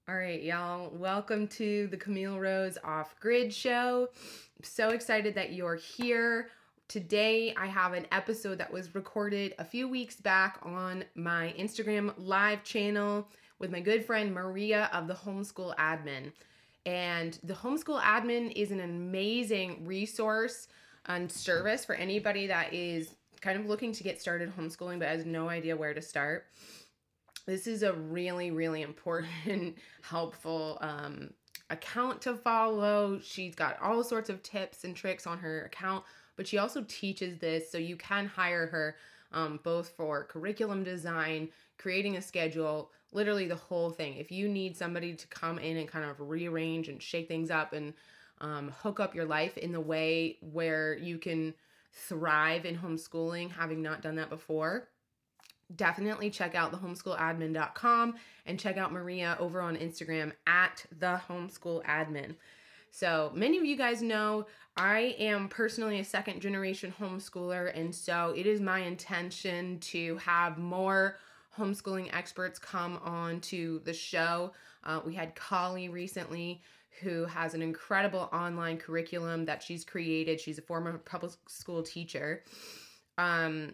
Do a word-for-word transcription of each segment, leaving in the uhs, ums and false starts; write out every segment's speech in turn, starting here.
All right, y'all. Welcome to the Camille Rose Off Grid Show. I'm so excited that you're here. Today, I have an episode that was recorded a few weeks back on my Instagram live channel with my good friend Maria of the Homeschool Admin. And the Homeschool Admin is an amazing resource and service for anybody that is kind of looking to get started homeschooling but has no idea where to start. This is a really, really important, helpful um, account to follow. She's got all sorts of tips and tricks on her account, but she also teaches this, so you can hire her um, both for curriculum design, creating a schedule, literally the whole thing. If you need somebody to come in and kind of rearrange and shake things up and um, hook up your life in the way where you can thrive in homeschooling, having not done that before, definitely check out the homeschool admin dot com and check out Maria over on Instagram at the homeschool admin. So many of you guys know I am personally a second generation homeschooler, and so it is my intention to have more homeschooling experts come on to the show. Uh, we had Kali recently, who has an incredible online curriculum that she's created. She's a former public school teacher. Um,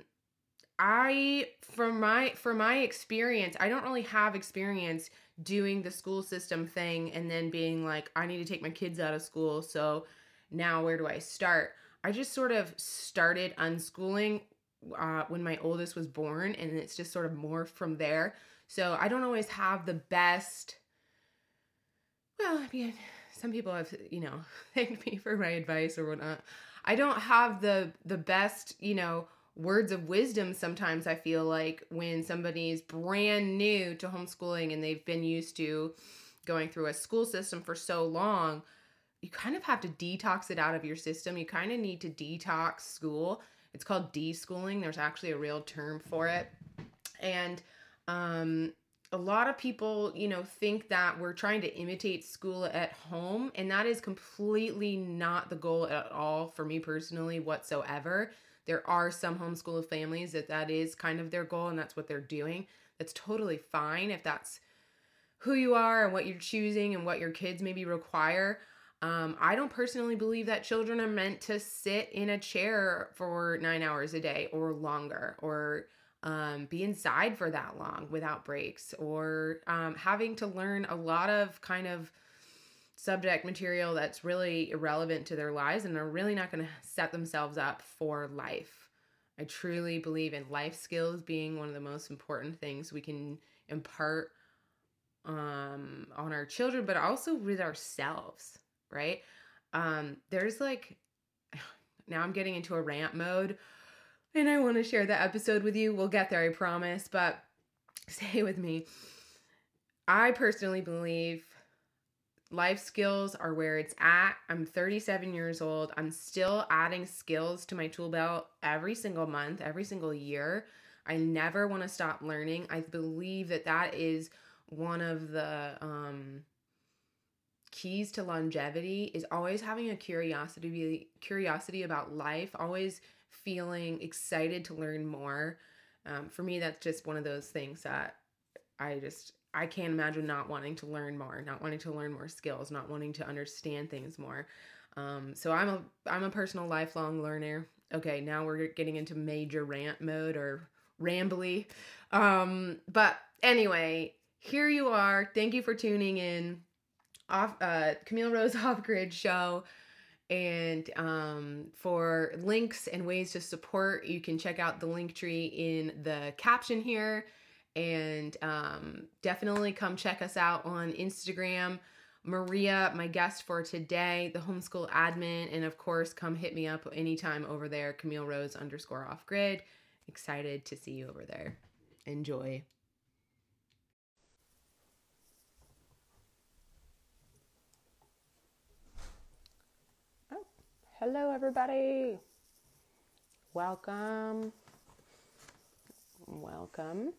I from my from my experience, I don't really have experience doing the school system thing and then being like, I need to take my kids out of school, so now where do I start? I just sort of started unschooling uh, when my oldest was born, and it's just sort of morphed from there. So I don't always have the best. Well, I mean, some people have, you know, thanked me for my advice or whatnot. I don't have the the best, you know, words of wisdom sometimes. I feel like when somebody's brand new to homeschooling and they've been used to going through a school system for so long, you kind of have to detox it out of your system. You kind of need to detox school. It's called deschooling. There's actually a real term for it. And um, a lot of people, you know, think that we're trying to imitate school at home, and that is completely not the goal at all for me personally whatsoever. There are some homeschool families that that is kind of their goal and that's what they're doing. That's totally fine if that's who you are and what you're choosing and what your kids maybe require. Um, I don't personally believe that children are meant to sit in a chair for nine hours a day or longer, or um, be inside for that long without breaks, or um, having to learn a lot of kind of subject material that's really irrelevant to their lives and are really not going to set themselves up for life. I truly believe in life skills being one of the most important things we can impart um, on our children, but also with ourselves, right? Um, there's like, now I'm getting into a rant mode, and I want to share that episode with you. We'll get there, I promise, but stay with me. I personally believe life skills are where it's at. I'm thirty-seven years old. I'm still adding skills to my tool belt every single month, every single year. I never want to stop learning. I believe that that is one of the um, keys to longevity, is always having a curiosity, curiosity about life, always feeling excited to learn more. Um, for me, that's just one of those things that I just, I can't imagine not wanting to learn more, not wanting to learn more skills, not wanting to understand things more. Um, so I'm a, I'm a personal lifelong learner. Okay, now we're getting into major rant mode or rambly. Um, but anyway, here you are. Thank you for tuning in. Off, uh, Camille Rose Off Grid Show. And um, for links and ways to support, you can check out the link tree in the caption here. And um, definitely come check us out on Instagram. Maria, my guest for today, the homeschool admin. And of course, come hit me up anytime over there, Camille Rose underscore off grid. Excited to see you over there. Enjoy. Oh, hello, everybody. Welcome. Welcome.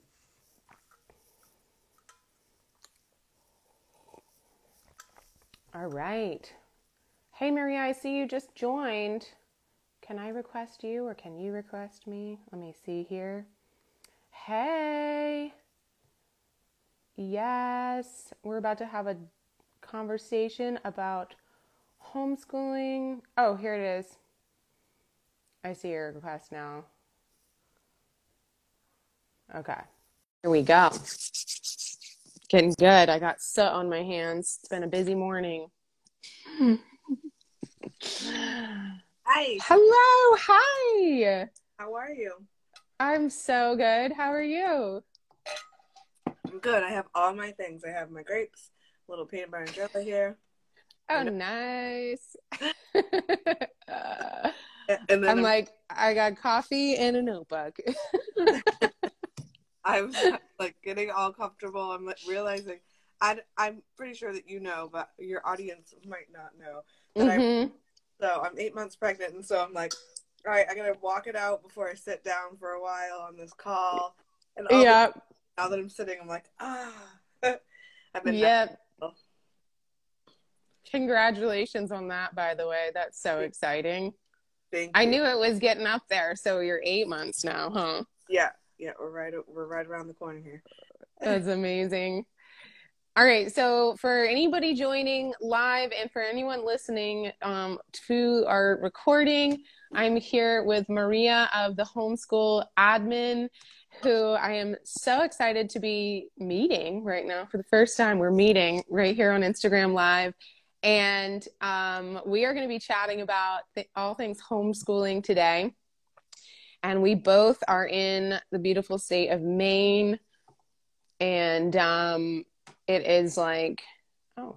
All right. Hey, Maria, I see you just joined. Can I request you or can you request me? Let me see here. Hey. Yes, we're about to have a conversation about homeschooling. Oh, here it is. I see your request now. Okay. Here we go. Getting good. I got soot on my hands. It's been a busy morning. Hi. Hello. Hi. How are you? I'm so good. How are you? I'm good. I have all my things. I have my grapes, a little peanut butter and jelly here. Oh, And, nice. uh, and then I'm I'm, like, I got coffee and a notebook. I'm like getting all comfortable. I'm like realizing I, I'm pretty sure that you know, but your audience might not know that I'm, Mm-hmm. so I'm eight months pregnant. And so I'm like, all right, I got to walk it out before I sit down for a while on this call. And all the, Yep. now that I'm sitting, I'm like, ah, I'm in that. Yep. Congratulations on that, by the way. That's so exciting. Thank I you. knew it was getting up there, so you're eight months now, huh? Yeah. Yeah. We're right, we're right around the corner here. That's amazing. All right, so for anybody joining live and for anyone listening um, to our recording, I'm here with Maria of the Homeschool Admin, who I am so excited to be meeting right now for the first time. We're meeting right here on Instagram Live, and um, we are going to be chatting about th- all things homeschooling today. And we both are in the beautiful state of Maine, and um, it is like, oh,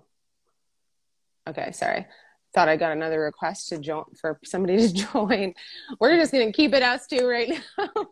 okay, sorry. Thought I got another request to join for somebody to join. We're just gonna keep it us two right now.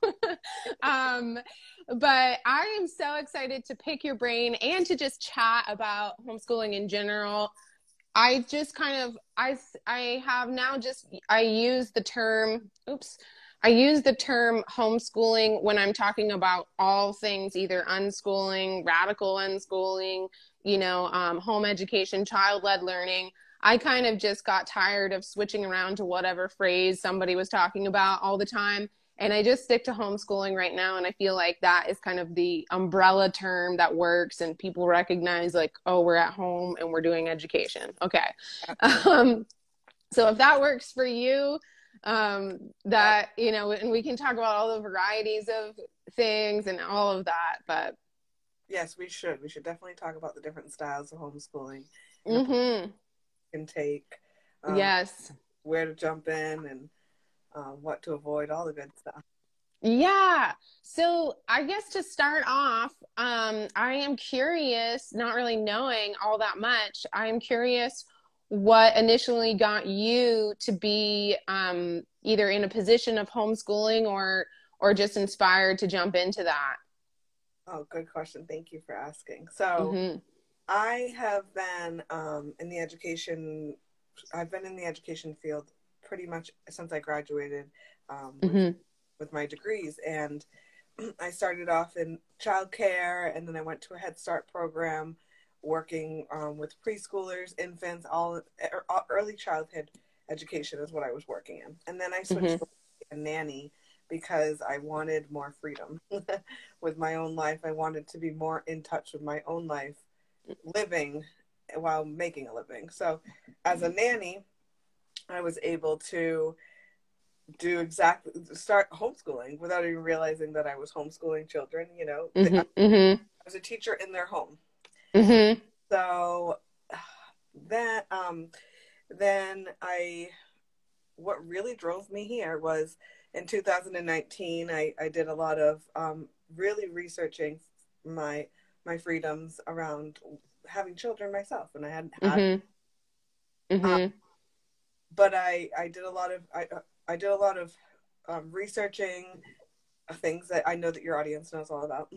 um, but I am so excited to pick your brain and to just chat about homeschooling in general. I just kind of I I have now just I use the term oops I use the term homeschooling when I'm talking about all things either unschooling, radical unschooling, you know, um, home education, child-led learning. I kind of just got tired of switching around to whatever phrase somebody was talking about all the time. And I just stick to homeschooling right now. And I feel like that is kind of the umbrella term that works and people recognize like, oh, we're at home and we're doing education. Okay. Um, so if that works for you, um, that, you know, and we can talk about all the varieties of things and all of that, but. Yes, we should. We should definitely talk about the different styles of homeschooling and the Mm-hmm. can take, um, Yes. where to jump in and um, what to avoid, all the good stuff. Yeah. So I guess to start off, um, I am curious, not really knowing all that much, I am curious what initially got you to be um, either in a position of homeschooling or or just inspired to jump into that. Oh, good question. Thank you for asking. So Mm-hmm. I have been um, in the education, I've been in the education field pretty much since I graduated um, with Mm-hmm. with my degrees. And I started off in childcare, and then I went to a Head Start program, working um, with preschoolers, infants, all er, early childhood education is what I was working in. And then I switched Mm-hmm. to a nanny because I wanted more freedom with my own life. I wanted to be more in touch with my own life, living while making a living. So, as a nanny, I was able to do exactly start homeschooling without even realizing that I was homeschooling children. You know, I Mm-hmm. was a teacher in their home. Mm-hmm. So then, um, then I, what really drove me here was in two thousand nineteen. I, I did a lot of um, really researching my my freedoms around having children myself, and I hadn't had. Mm-hmm. Um, Mm-hmm. but I I did a lot of I I did a lot of um, researching things that I know that your audience knows all about,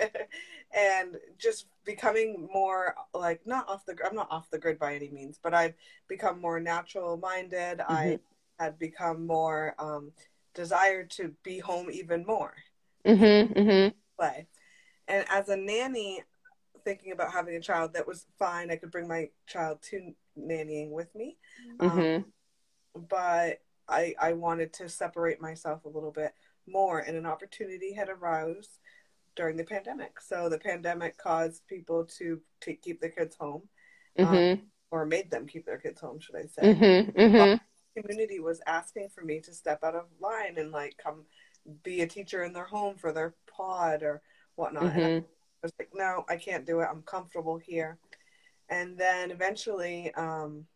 and just becoming more like not off the I'm not off the grid by any means, but I've become more natural minded. I had become more um, desired to be home even more. Mm-hmm. Mm-hmm. Play. And as a nanny, thinking about having a child, that was fine. I could bring my child to nannying with me, um, Mm-hmm. but I I wanted to separate myself a little bit more, and an opportunity had arose during the pandemic. So the pandemic caused people to take, keep their kids home, um, Mm-hmm. or made them keep their kids home, should I say. Mm-hmm. Well, Mm-hmm. the community was asking for me to step out of line and like come be a teacher in their home for their pod or whatnot. And I Mm-hmm. was like, no, I can't do it. I'm comfortable here. And then eventually, um,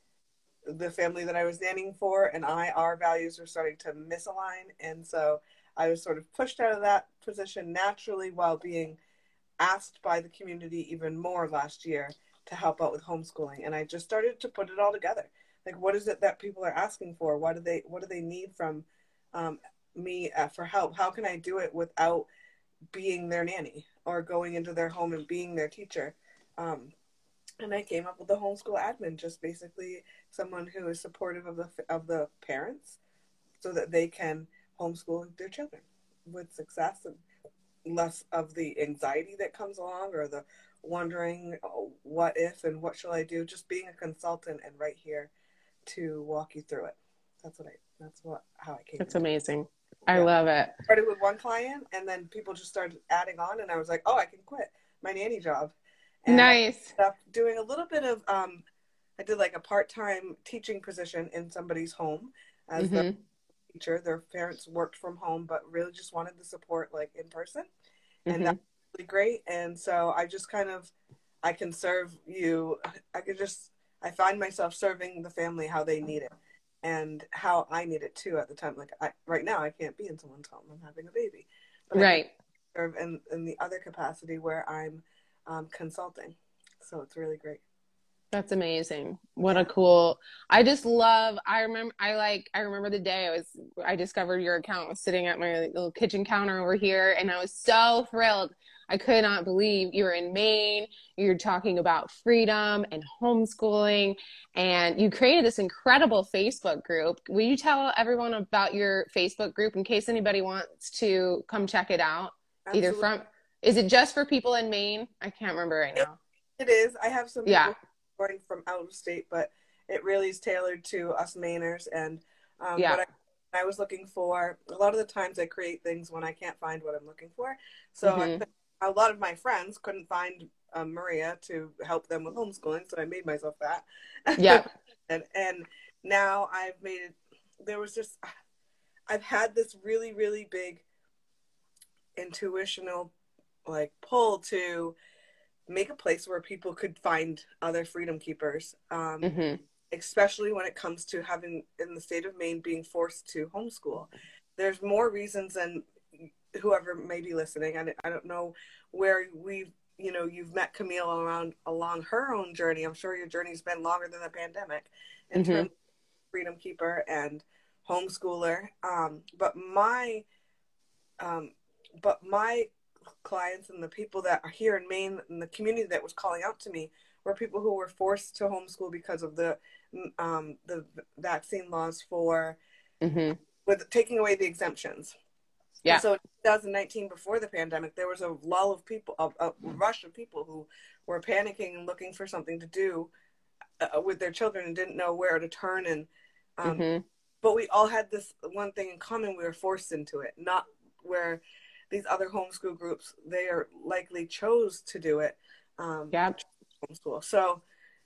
the family that I was nannying for and I, our values were starting to misalign. And so I was sort of pushed out of that position naturally while being asked by the community even more last year to help out with homeschooling. And I just started to put it all together. Like, what is it that people are asking for? What do they, what do they need from um, me uh, for help? How can I do it without being their nanny or going into their home and being their teacher? Um, and I came up with the homeschool admin, just basically someone who is supportive of the of the parents, so that they can homeschool their children with success and less of the anxiety that comes along or the wondering, oh, what if and what shall I do. Just being a consultant and right here to walk you through it. That's what I. That's what how I came. That's into amazing. it. I Yeah. love it. Started with one client, and then people just started adding on, and I was like, oh, I can quit my nanny job. And I Nice. ended up doing a little bit of, um, I did like a part-time teaching position in somebody's home as the Mm-hmm. teacher. Their parents worked from home, but really just wanted the support like in person. And Mm-hmm. that's really great. And so I just kind of, I can serve you. I could just, I find myself serving the family how they need it and how I need it too at the time. Like I, right now, I can't be in someone's home. I'm having a baby, but I can Right. serve in, in the other capacity where I'm um, consulting. So it's really great. That's amazing. What Yeah. a cool. I just love, I remember, I like, I remember the day I was, I discovered your account. I was sitting at my little kitchen counter over here and I was so thrilled. I could not believe you were in Maine. You're talking about freedom and homeschooling, and you created this incredible Facebook group. Will you tell everyone about your Facebook group in case anybody wants to come check it out? Either Absolutely. from, is it just for people in Maine? I can't remember right It, now. it is. I have some Yeah. people going from out of state, but it really is tailored to us Mainers. And um, Yeah. what I, I was looking for, a lot of the times I create things when I can't find what I'm looking for. So Mm-hmm. I, a lot of my friends couldn't find um, Maria to help them with homeschooling, so I made myself that. Yep. and and now I've made it. There was just I've had this really really big intuitional like pull to make a place where people could find other freedom keepers, um, Mm-hmm. especially when it comes to having in the state of Maine being forced to homeschool. There's more reasons than whoever may be listening. I, I don't know where we've, you know, you've met Camille around along her own journey. I'm sure your journey's been longer than the pandemic in Mm-hmm. terms of freedom keeper and homeschooler. Um, but my, um, but my clients and the people that are here in Maine and the community that was calling out to me were people who were forced to homeschool because of the um, the vaccine laws for Mm-hmm. with taking away the exemptions. Yeah. And so in twenty nineteen, before the pandemic, there was a lull of people, a, a rush of people who were panicking and looking for something to do uh, with their children and didn't know where to turn. And um, Mm-hmm. but we all had this one thing in common: we were forced into it, not where these other homeschool groups, they are likely chose to do it, um, Yeah. homeschool. So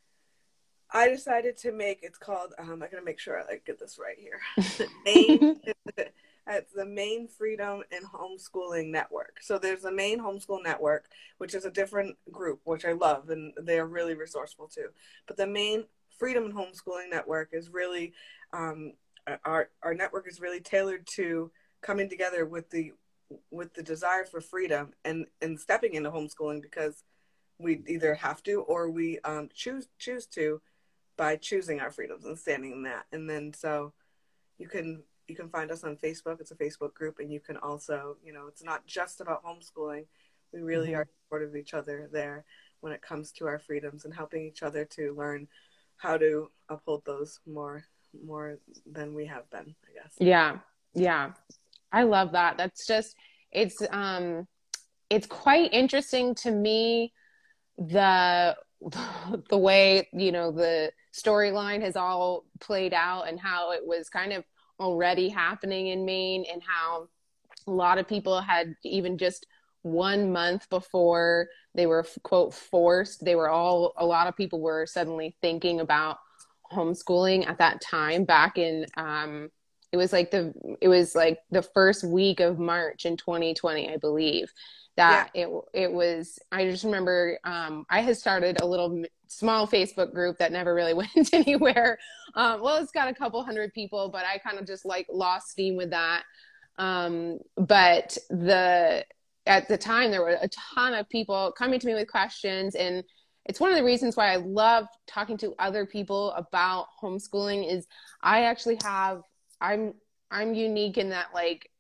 I decided to make, it's called, um, I'm going to make sure I like, get this right here. Maine, it's the Maine Freedom and Homeschooling Network. So there's the Maine Homeschool Network, which is a different group, which I love, and they're really resourceful too. But the Maine Freedom and Homeschooling Network is really, um, our, our network is really tailored to coming together with the with the desire for freedom and, and stepping into homeschooling because we either have to or we um, choose choose to by choosing our freedoms and standing in that. And then so you can you can find us on Facebook. It's a Facebook group, and you can also, you know, it's not just about homeschooling. We really Mm-hmm. are supportive of each other there when it comes to our freedoms and helping each other to learn how to uphold those more more than we have been, I guess. Yeah. Yeah. I love that. That's just, it's, um, it's quite interesting to me, the, the way, you know, the storyline has all played out and how it was kind of already happening in Maine and how a lot of people had even just one month before they were, quote, forced. They were all, a lot of people were suddenly thinking about homeschooling at that time back in, um, it was like the, it was like the first week of March in twenty twenty, I believe. Yeah. That it it was, I just remember um, I had started a little small Facebook group that never really went anywhere. Um, well, it's got a couple hundred people, but I kind of just like lost steam with that. Um, but the at the time there were a ton of people coming to me with questions, and it's one of the reasons why I love talking to other people about homeschooling is I actually have I'm I'm unique in that, like,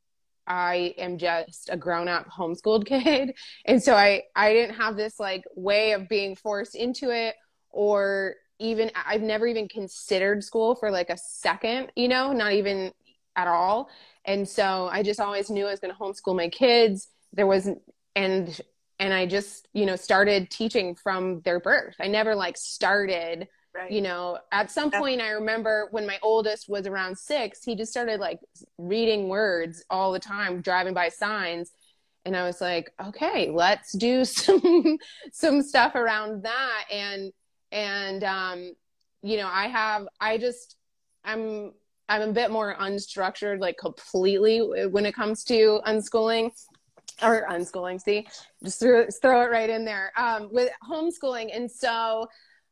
I am just a grown-up homeschooled kid. And so I, I didn't have this like way of being forced into it, or even, I've never even considered school for like a second, you know, not even at all. And so I just always knew I was going to homeschool my kids. There wasn't, and, and I just, you know, started teaching from their birth. I never like started, Right. you know, at some point I remember when my oldest was around six, he just started like reading words all the time, driving by signs. And I was like, okay, let's do some, some stuff around that. And, and, um, you know, I have, I just, I'm, I'm a bit more unstructured, like completely when it comes to unschooling or unschooling. See, just throw, throw it right in there, um, with homeschooling. And so,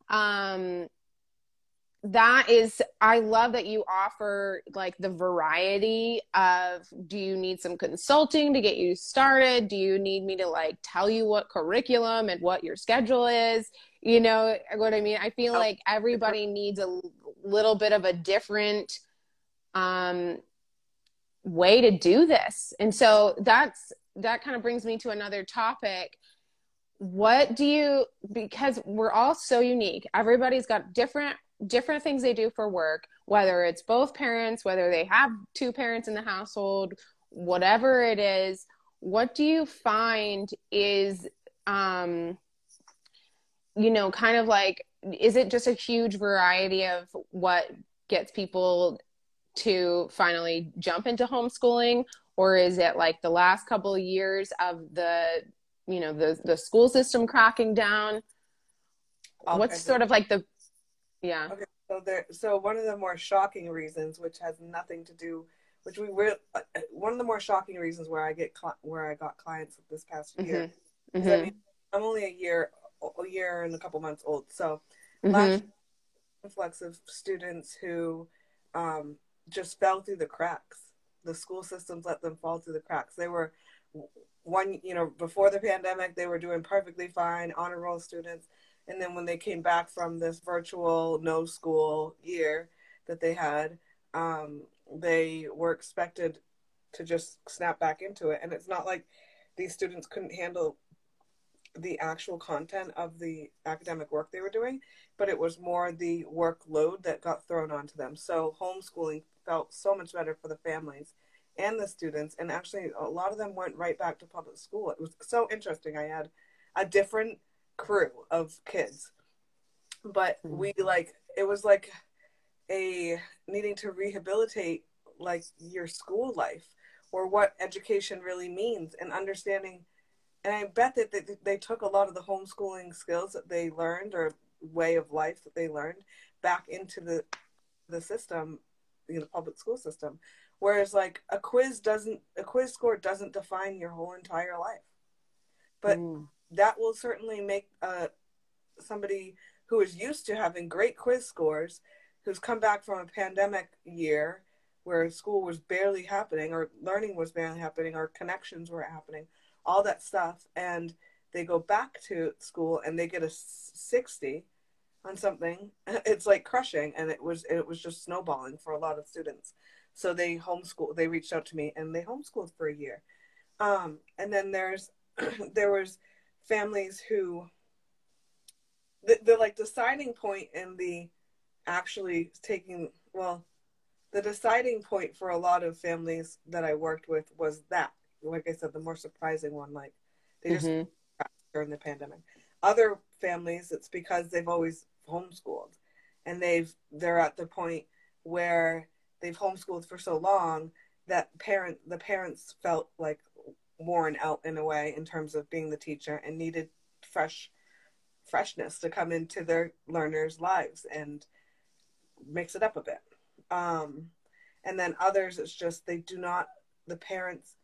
um, that is, I love that you offer like the variety of, do you need some consulting to get you started? Do you need me to like tell you what curriculum and what your schedule is? You know what I mean? I feel Oh, like everybody needs a little bit of a different um, way to do this. And so that's, that kind of brings me to another topic. What do you, because we're all so unique, everybody's got different different things they do for work, whether it's both parents, whether they have two parents in the household, whatever it is. What do you find is, um, you know, kind of like, is it just a huge variety of what gets people to finally jump into homeschooling? Or is it like the last couple of years of the, you know, the, the school system cracking down? all What's kinds sort of of like the, yeah. Okay, so there, so one of the more shocking reasons, which has nothing to do, which we were, uh, one of the more shocking reasons where I get cli- where I got clients this past year, Mm-hmm. is I Mm-hmm. mean, I'm only a year, a year and a couple months old. So last Mm-hmm. influx of students who um, just fell through the cracks. The school systems let them fall through the cracks. They were one, you know, before the pandemic, they were doing perfectly fine, honor roll students. And then when they came back from this virtual no school year that they had, um, they were expected to just snap back into it. And it's not like these students couldn't handle the actual content of the academic work they were doing, but it was more the workload that got thrown onto them. So homeschooling felt so much better for the families and the students. And actually, a lot of them went right back to public school. It was so interesting. I had a different crew of kids, but we like, it was like a needing to rehabilitate like your school life or what education really means and understanding. And I bet that they, they took a lot of the homeschooling skills that they learned or way of life that they learned back into the the system, you know, public school system. Whereas like a quiz doesn't, a quiz score doesn't define your whole entire life. But mm. that will certainly make uh, somebody who is used to having great quiz scores, who's come back from a pandemic year where school was barely happening or learning was barely happening or connections weren't happening, all that stuff, and they go back to school and they get a sixty on something, it's like crushing. And it was it was just snowballing for a lot of students. So they homeschool. They reached out to me and they homeschooled for a year. Um, and then there's there was families who the, the like deciding point in the actually taking well the deciding point for a lot of families that I worked with was that, like I said, the more surprising one, like they just mm-hmm. during the pandemic. Other families, it's because they've always homeschooled and they've they're at the point where they've homeschooled for so long that parent the parents felt like worn out in a way in terms of being the teacher, and needed fresh freshness to come into their learners' lives and mix it up a bit. Um, and then others, it's just they do not, the parents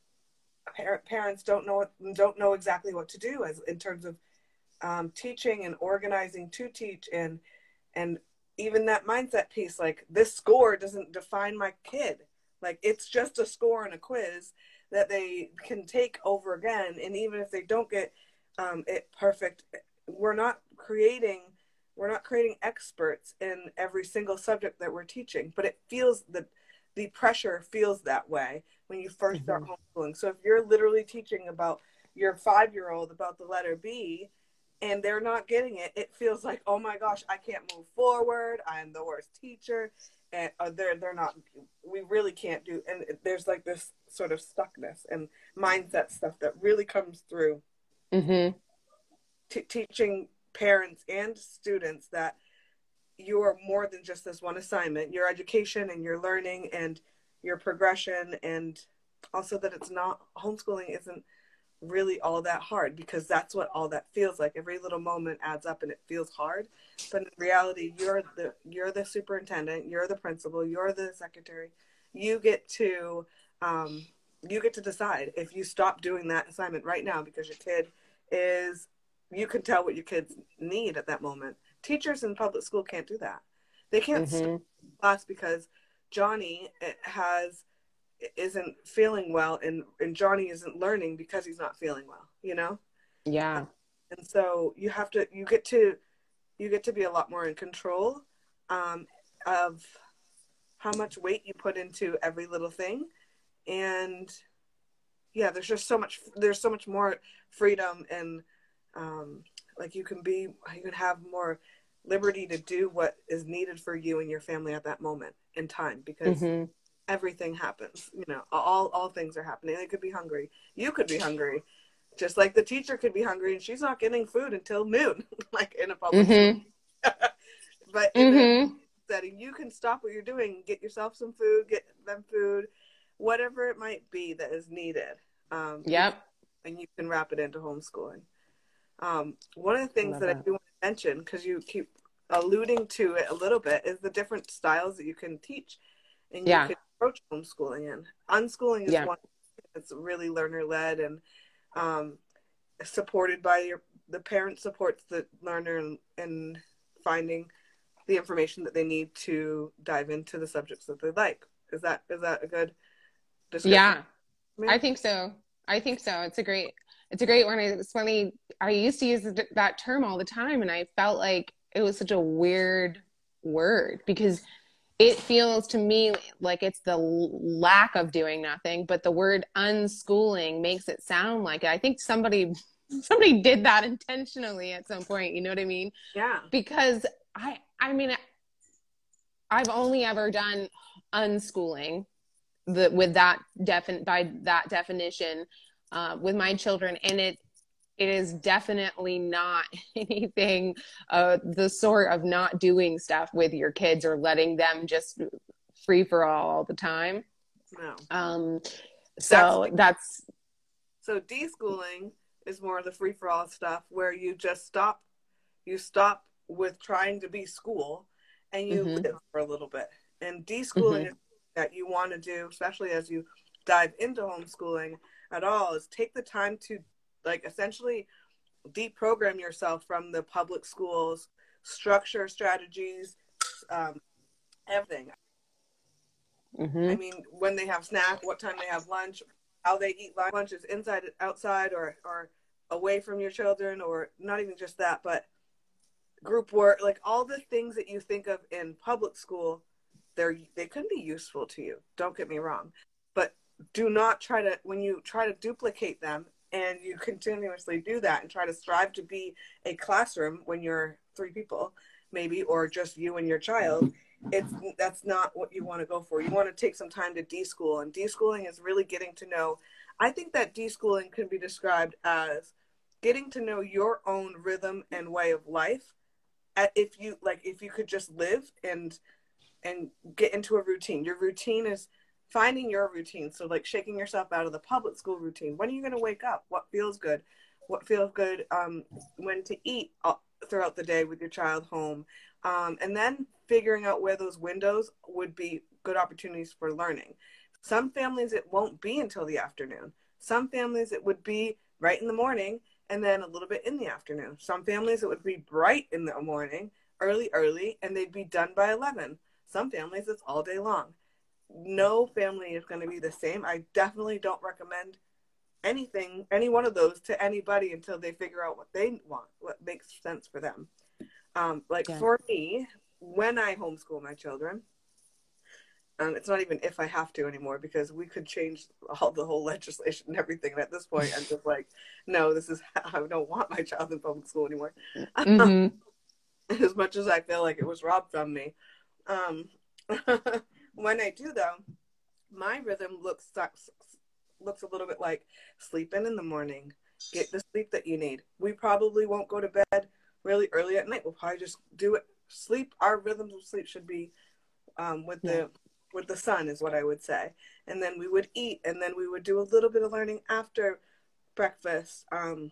par- parents don't know don't know exactly what to do as in terms of um, teaching and organizing to teach, and and even that mindset piece, like this score doesn't define my kid. Like it's just a score and a quiz that they can take over again. And even if they don't get um, it perfect, we're not creating, we're not creating experts in every single subject that we're teaching, but it feels that the pressure feels that way when you first mm-hmm. start homeschooling. So if you're literally teaching about your five-year-old about the letter B, and they're not getting it, it feels like, oh my gosh, I can't move forward. I'm the worst teacher. And uh, they're, they're not, we really can't do, and there's like this sort of stuckness and mindset stuff that really comes through mm-hmm. t- teaching parents and students that you are more than just this one assignment. Your education and your learning and your progression, and also that it's not, homeschooling isn't really all that hard, because that's what all that feels like. Every little moment adds up and it feels hard, but in reality, you're the you're the superintendent, you're the principal, you're the secretary. You get to um, you get to decide if you stop doing that assignment right now because your kid is, you can tell what your kids need at that moment. Teachers in public school can't do that. They can't mm-hmm. stop class because Johnny has isn't feeling well, and, and Johnny isn't learning because he's not feeling well, you know? Yeah. And so you have to, you get to, you get to be a lot more in control um, of how much weight you put into every little thing. And yeah, there's just so much, there's so much more freedom, and um, like you can be, you can have more liberty to do what is needed for you and your family at that moment in time, because mm-hmm. everything happens, you know, all, all things are happening. They could be hungry. You could be hungry, just like the teacher could be hungry and she's not getting food until noon, like in a public mm-hmm. school. But in mm-hmm. a setting, you can stop what you're doing, get yourself some food, get them food, whatever it might be that is needed. Um, yep. And you can wrap it into homeschooling. Um, one of the things that, that I do want to mention, because you keep alluding to it a little bit, is the different styles that you can teach and yeah. you can approach homeschooling in. Unschooling is yeah. one that's really learner-led and um, supported by your, the parent supports the learner in, in finding the information that they need to dive into the subjects that they like. Is that is that a good description? Yeah, I think so. I think so. It's a great, it's a great one. It's funny. I used to use that term all the time, and I felt like it was such a weird word, because it feels to me like it's the lack of doing nothing, but the word unschooling makes it sound like it. I think somebody, somebody did that intentionally at some point. You know what I mean? Yeah. Because I, I mean, I've only ever done unschooling the, with that defin by that definition uh, with my children. And it, it is definitely not anything uh, the sort of not doing stuff with your kids or letting them just free for all all the time. No. Um, so that's, that's so deschooling is more of the free for all stuff where you just stop, you stop with trying to be school and you mm-hmm. live for a little bit. And deschooling mm-hmm. is that you want to do, especially as you dive into homeschooling at all, is take the time to like essentially deprogram yourself from the public schools, structure, strategies, um, everything. Mm-hmm. I mean, when they have snack, what time they have lunch, how they eat lunch, lunch is inside, outside, or, or away from your children, or not even just that, but group work, like all the things that you think of in public school, they're, they can be useful to you. Don't get me wrong, but do not try to, when you try to duplicate them and you continuously do that and try to strive to be a classroom when you're three people, maybe, or just you and your child, it's, that's not what you want to go for. You want to take some time to deschool, and deschooling is really getting to know, I think that deschooling can be described as getting to know your own rhythm and way of life. If you like, if you could just live and and get into a routine. Your routine is finding your routine. So like shaking yourself out of the public school routine. When are you going to wake up? What feels good? What feels good? Um, when to eat throughout the day with your child home. Um, and then figuring out where those windows would be good opportunities for learning. Some families, it won't be until the afternoon. Some families, it would be right in the morning and then a little bit in the afternoon. Some families, it would be bright in the morning, early, early, and they'd be done by eleven. Some families, it's all day long. No family is going to be the same. I definitely don't recommend anything, any one of those to anybody until they figure out what they want, what makes sense for them. Um, like yeah. For me, when I homeschool my children, um, it's not even if I have to anymore, because we could change all the whole legislation and everything. And at this point, I'm just like, no, this is, I don't want my child in public school anymore. Mm-hmm. As much as I feel like it was robbed from me. Um, when I do though, my rhythm looks looks a little bit like sleep in in the morning, get the sleep that you need. We probably won't go to bed really early at night. We'll probably just do it. Sleep, our rhythms of sleep should be um, with yeah. the with the sun is what I would say. And then we would eat, and then we would do a little bit of learning after breakfast, um,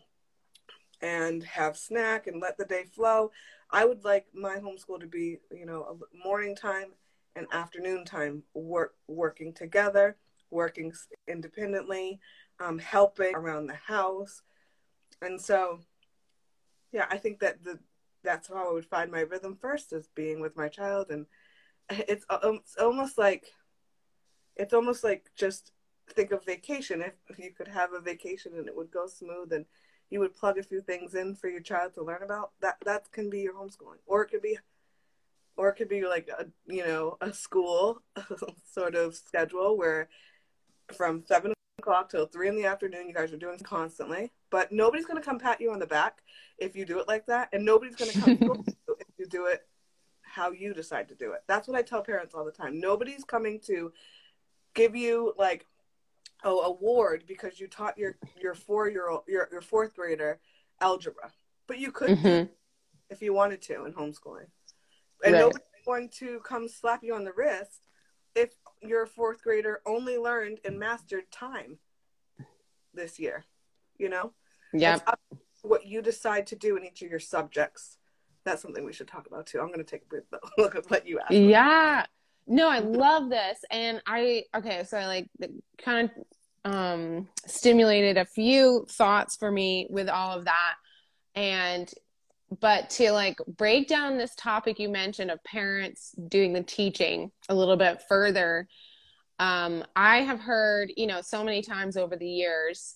and have snack and let the day flow. I would like my homeschool to be, you know, a morning time and afternoon time work working together, working independently, um, helping around the house. And so, yeah, I think that the that's how I would find my rhythm first, is being with my child. And it's, it's almost like, it's almost like just think of vacation. If, if you could have a vacation and it would go smooth and you would plug a few things in for your child to learn about, that, that can be your homeschooling. Or it could be Or it could be like, a, you know, a school sort of schedule where from seven o'clock till three in the afternoon, you guys are doing constantly. But nobody's going to come pat you on the back if you do it like that. And nobody's going to come if you do it how you decide to do it. That's what I tell parents all the time. Nobody's coming to give you like a award because you taught your, your four-year-old, your, your fourth grader algebra. But you could mm-hmm. do if you wanted to in homeschooling. And right. nobody's going to come slap you on the wrist if your fourth grader only learned and mastered time this year, you know? Yeah. What you decide to do in each of your subjects. That's something we should talk about too. I'm going to take a break though. Look at what you asked. Yeah. No, I love this. And I, okay, so I like kind of um, stimulated a few thoughts for me with all of that. And But to like break down this topic you mentioned of parents doing the teaching a little bit further, um, I have heard, you know, so many times over the years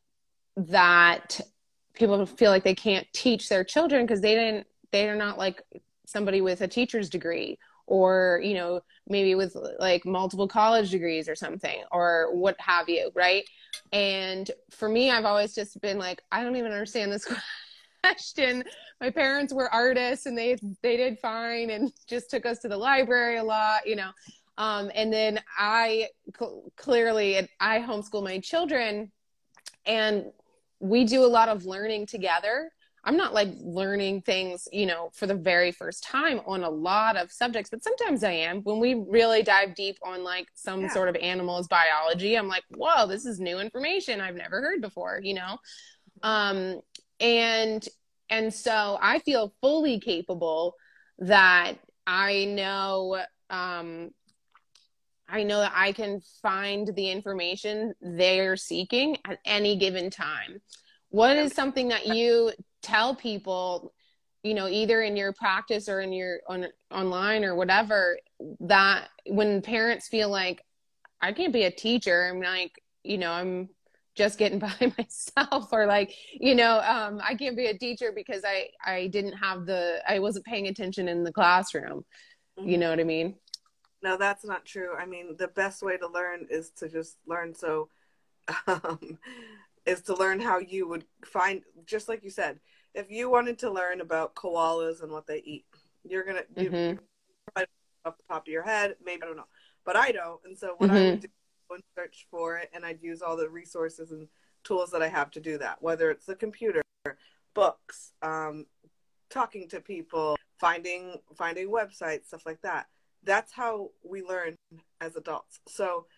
that people feel like they can't teach their children because they didn't, they're not like somebody with a teacher's degree, or, you know, maybe with like multiple college degrees or something, or what have you, right? And for me, I've always just been like, I don't even understand this question. My parents were artists and they they did fine and just took us to the library a lot, you know. Um, and then I cl- clearly I homeschool my children, and we do a lot of learning together. I'm not like learning things, you know, for the very first time on a lot of subjects, but sometimes I am. When we really dive deep on like some yeah. sort of animals biology, I'm like, whoa, this is new information I've never heard before, you know. Um, and and so I feel fully capable that I know um, I know that I can find the information they're seeking at any given time. What is something that you tell people, you know, either in your practice or in your on online or whatever, that when parents feel like I can't be a teacher, I'm like, you know, I'm just getting by myself, or like, you know, um, I can't be a teacher because I, I didn't have the, I wasn't paying attention in the classroom. Mm-hmm. You know what I mean? No, that's not true. I mean, the best way to learn is to just learn. So, um, is to learn how you would find, just like you said, if you wanted to learn about koalas and what they eat, you're going to, you mm-hmm. off the top of your head, maybe, I don't know, but I don't. And so what mm-hmm. I would do and search for it, and I'd use all the resources and tools that I have to do that, whether it's the computer, books, um, talking to people, finding finding websites, stuff like that. That's how we learn as adults. So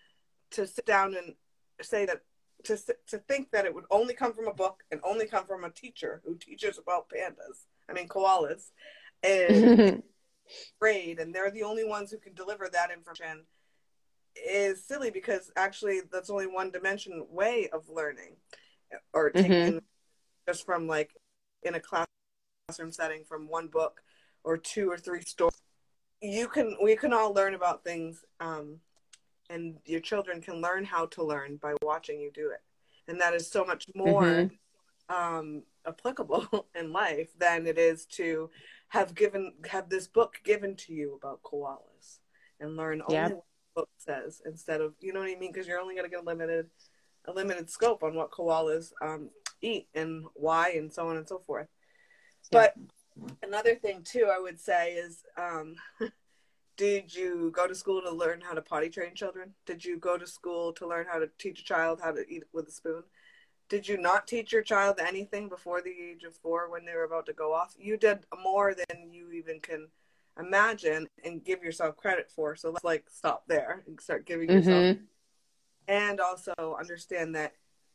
to sit down and say that, to to think that it would only come from a book and only come from a teacher who teaches about pandas, I mean koalas, and grade, and they're the only ones who can deliver that information, is silly, because actually that's only one dimension way of learning, or taking mm-hmm. just from like in a classroom setting from one book or two or three stories. You can, we can all learn about things, um, and your children can learn how to learn by watching you do it. And that is so much more mm-hmm. um, applicable in life than it is to have given, have this book given to you about koalas and learn only yep. what the book says, instead of, you know what I mean? Because you're only going to get a limited, a limited scope on what koalas um, eat and why and so on and so forth. Yep. But another thing too, I would say is, um, did you go to school to learn how to potty train children? Did you go to school to learn how to teach a child how to eat with a spoon? Did you not teach your child anything before the age of four when they were about to go off? You did more than you even can imagine and give yourself credit for. So let's like stop there and start giving mm-hmm. yourself. And also understand that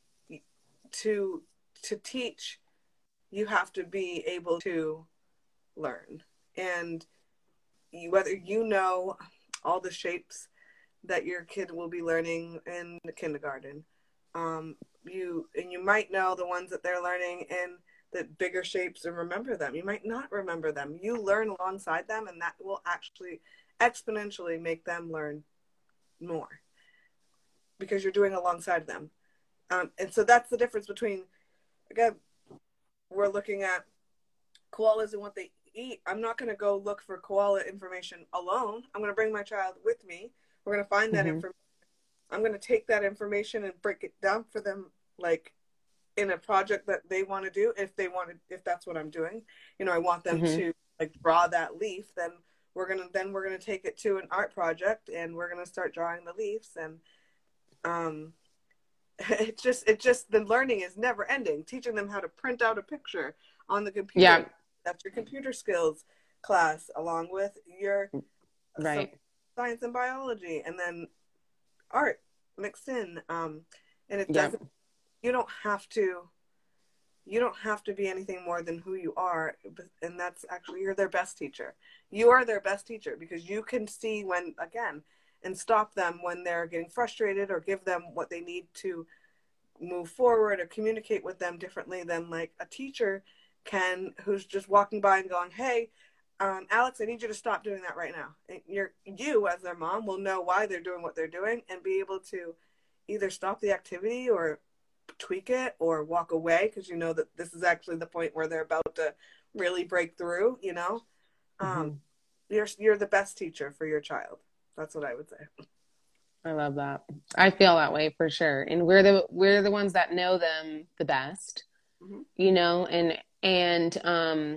to to teach, you have to be able to learn. And whether you know all the shapes that your kid will be learning in the kindergarten, um, you and you might know the ones that they're learning in the bigger shapes and remember them. You might not remember them. You learn alongside them, and that will actually exponentially make them learn more because you're doing alongside them. Um, and so that's the difference between, again, we're looking at koalas and what they eat. I'm not going to go look for koala information alone. I'm going to bring my child with me. We're going to find that mm-hmm. information. I'm going to take that information and break it down for them, like in a project that they want to do. If they want to, if that's what I'm doing, you know, I want them mm-hmm. to like draw that leaf. Then we're going to, then we're going to take it to an art project and we're going to start drawing the leaves. And um, it's just, it just, the learning is never ending. Teaching them how to print out a picture on the computer. Yeah. That's your computer skills class, along with your right. science and biology, and then art mixed in. Um, and it yep. doesn't, you don't have to, you don't have to be anything more than who you are. And that's actually, you're their best teacher. You are their best teacher because you can see when, again, and stop them when they're getting frustrated, or give them what they need to move forward, or communicate with them differently than like a teacher can, who's just walking by and going, hey, um, Alex, I need you to stop doing that right now. And you're, you as their mom will know why they're doing what they're doing and be able to either stop the activity or tweak it or walk away, because you know that this is actually the point where they're about to really break through, you know. Mm-hmm. Um, you're, you're the best teacher for your child. That's what I would say. I love that. I feel that way for sure. And we're the, we're the ones that know them the best, mm-hmm. you know, and And, um,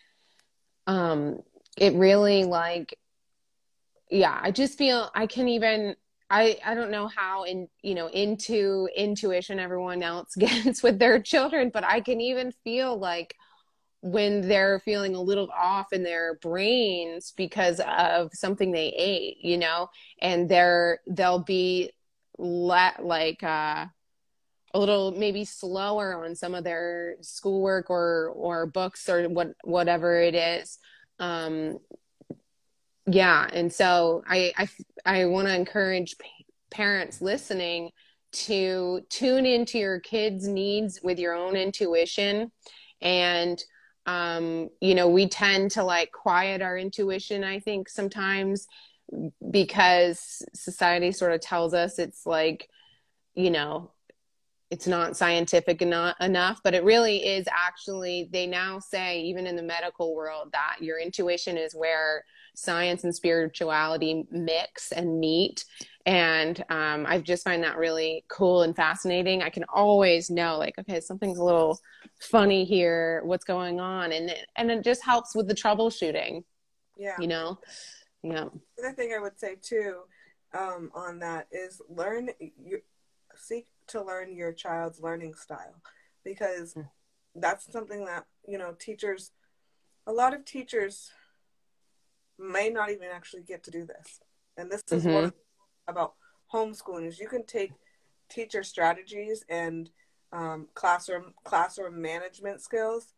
um, it really like, yeah, I just feel I can even, I, I don't know how in, you know, into intuition everyone else gets with their children, but I can even feel like when they're feeling a little off in their brains because of something they ate, you know, and they're, they'll be let like, uh, a little maybe slower on some of their schoolwork or, or books or what, whatever it is. Um, yeah. And so I, I, I want to encourage p- parents listening to tune into your kids' needs with your own intuition. And, um, you know, we tend to like quiet our intuition, I think sometimes, because society sort of tells us it's like, you know, it's not scientific enough, enough, but it really is actually, they now say, even in the medical world, that your intuition is where science and spirituality mix and meet. And um, I just find that really cool and fascinating. I can always know like, okay, something's a little funny here. What's going on? And it, and it just helps with the troubleshooting. Yeah. You know? Yeah. The other thing I would say too, um, on that is learn, you seek to learn your child's learning style, because that's something that, you know, teachers, a lot of teachers may not even actually get to do this. And this is mm-hmm. one about homeschooling is you can take teacher strategies and um, classroom classroom management skills.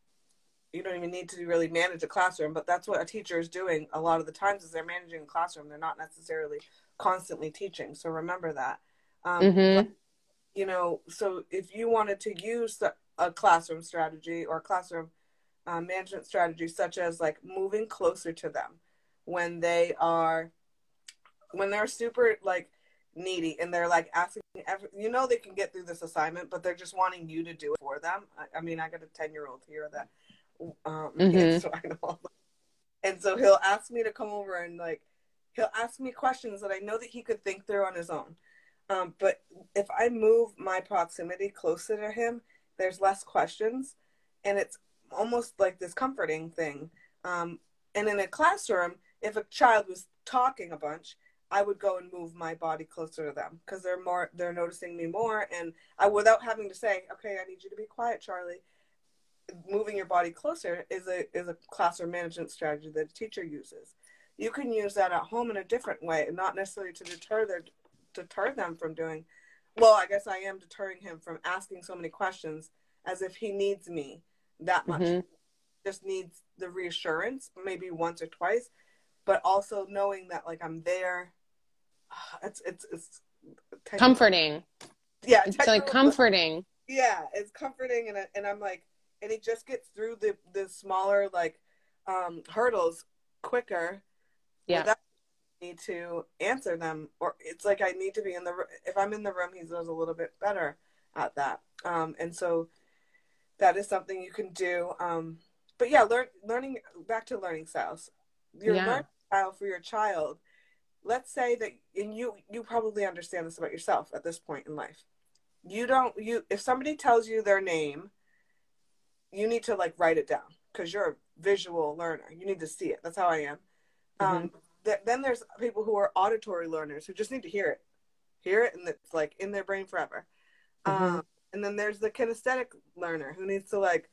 You don't even need to really manage a classroom, but that's what a teacher is doing a lot of the times is they're managing a classroom. They're not necessarily constantly teaching. So remember that. Um, Mm-hmm. but, you know, so if you wanted to use a classroom strategy or classroom uh, management strategy, such as like moving closer to them when they are, when they're super like needy and they're like asking, every, you know, they can get through this assignment, but they're just wanting you to do it for them. I, I mean, I got a ten year old here that Um, Mm-hmm. and so I know, and so he'll ask me to come over and like, he'll ask me questions that I know that he could think through on his own. Um, but if I move my proximity closer to him, there's less questions, and it's almost like this comforting thing. Um, and in a classroom, if a child was talking a bunch, I would go and move my body closer to them because they're more, they're noticing me more, and I, without having to say, okay, I need you to be quiet, Charlie. Moving your body closer is a is a classroom management strategy that a teacher uses. You can use that at home in a different way, and not necessarily to deter their deter them from doing. Well, I guess I am deterring him from asking so many questions as if he needs me that much. Mm-hmm. Just needs the reassurance, maybe once or twice, but also knowing that like I'm there. It's it's it's comforting. Yeah, it's like comforting. Yeah, it's comforting, and and I'm like. And he just gets through the, the smaller like um, hurdles quicker. Yeah. Without me to answer them, or it's like I need to be in the. If I'm in the room, he does a little bit better at that. Um, and so that is something you can do. Um, but yeah, learn learning back to learning styles. Your yeah. learning style for your child. Let's say that, and you you probably understand this about yourself at this point in life. You don't you if somebody tells you their name. You need to like write it down because you're a visual learner. You need to see it. That's how I am. Mm-hmm. Um, th- then there's people who are auditory learners who just need to hear it, hear it, and it's like in their brain forever. Mm-hmm. Um, and then there's the kinesthetic learner who needs to like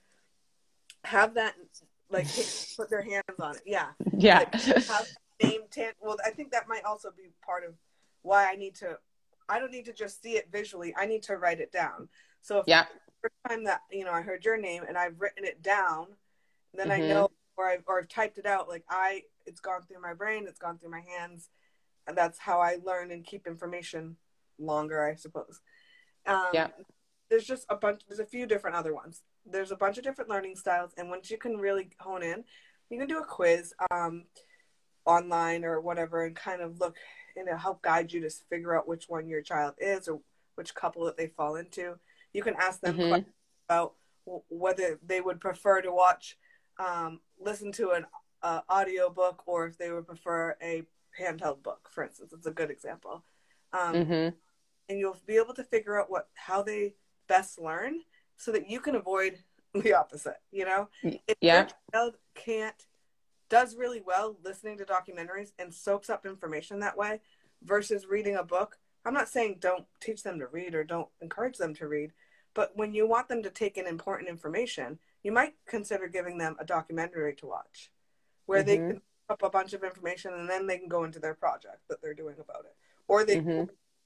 have that, like put their hands on it. Yeah. Yeah. Like, have name tan- well, I think that might also be part of why I need to. I don't need to just see it visually. I need to write it down. So if yeah. first time that you know I heard your name and I've written it down, then mm-hmm. I know, or I've or I've typed it out. Like I, it's gone through my brain, it's gone through my hands, and that's how I learn and keep information longer, I suppose. Um, yeah. There's just a bunch. There's a few different other ones. There's a bunch of different learning styles, and once you can really hone in, you can do a quiz um, online or whatever, and kind of look and it'll help guide you to figure out which one your child is or which couple that they fall into. You can ask them mm-hmm. questions about w- whether they would prefer to watch, um, listen to an uh, audio book, or if they would prefer a handheld book, for instance. It's a good example. Um, mm-hmm. And you'll be able to figure out what how they best learn so that you can avoid the opposite, you know? If yeah. your child can't, does really well listening to documentaries and soaks up information that way versus reading a book, I'm not saying don't teach them to read or don't encourage them to read, but when you want them to take in important information, you might consider giving them a documentary to watch where mm-hmm. they can up a bunch of information and then they can go into their project that they're doing about it. Or they mm-hmm.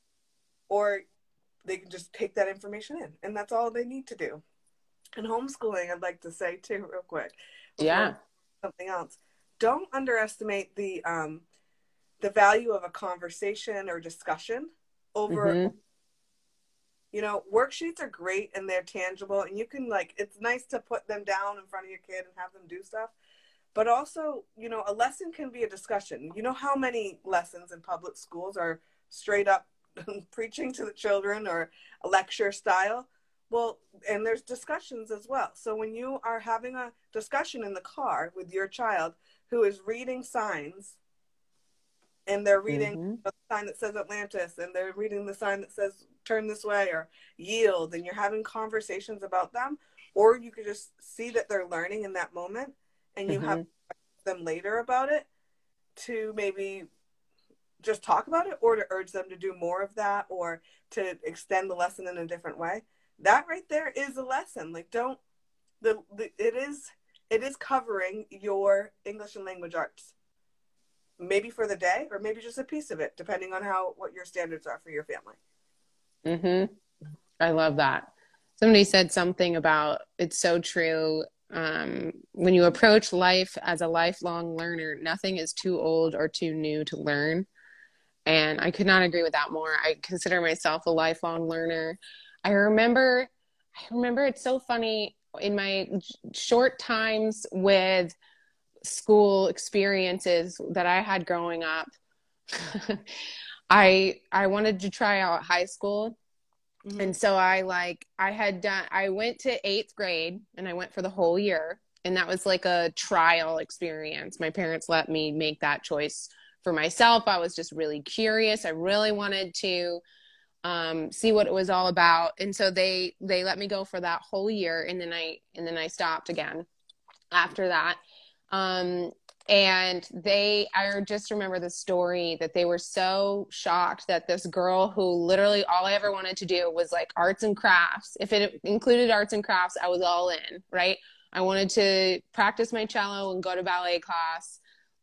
or they can just take that information in, and that's all they need to do. And homeschooling, I'd like to say too, real quick. Yeah. Something else. Don't underestimate the um the value of a conversation or discussion over mm-hmm. you know, worksheets are great and they're tangible and you can like it's nice to put them down in front of your kid and have them do stuff. But also, you know, a lesson can be a discussion. You know how many lessons in public schools are straight up preaching to the children or a lecture style? Well, and there's discussions as well. So when you are having a discussion in the car with your child who is reading signs, and they're reading mm-hmm. the sign that says Atlantis, and they're reading the sign that says turn this way or yield, and you're having conversations about them, or you could just see that they're learning in that moment, and you mm-hmm. have them later about it to maybe just talk about it or to urge them to do more of that or to extend the lesson in a different way. That right there is a lesson. Like don't, the, the it is, it is covering your English and language arts maybe for the day or maybe just a piece of it, depending on how what your standards are for your family. Mm-hmm. I love that. Somebody said something about, it's so true. Um, when you approach life as a lifelong learner, nothing is too old or too new to learn. And I could not agree with that more. I consider myself a lifelong learner. I remember, I remember it's so funny in my short times with school experiences that I had growing up. I, I wanted to try out high school. Mm-hmm. And so I like, I had done, I went to eighth grade and I went for the whole year. And that was like a trial experience. My parents let me make that choice for myself. I was just really curious. I really wanted to um, see what it was all about. And so they, they let me go for that whole year. And then I, and then I stopped again after that. Um, and they, I just remember the story that they were so shocked that this girl who literally all I ever wanted to do was like arts and crafts. If it included arts and crafts, I was all in, right? I wanted to practice my cello and go to ballet class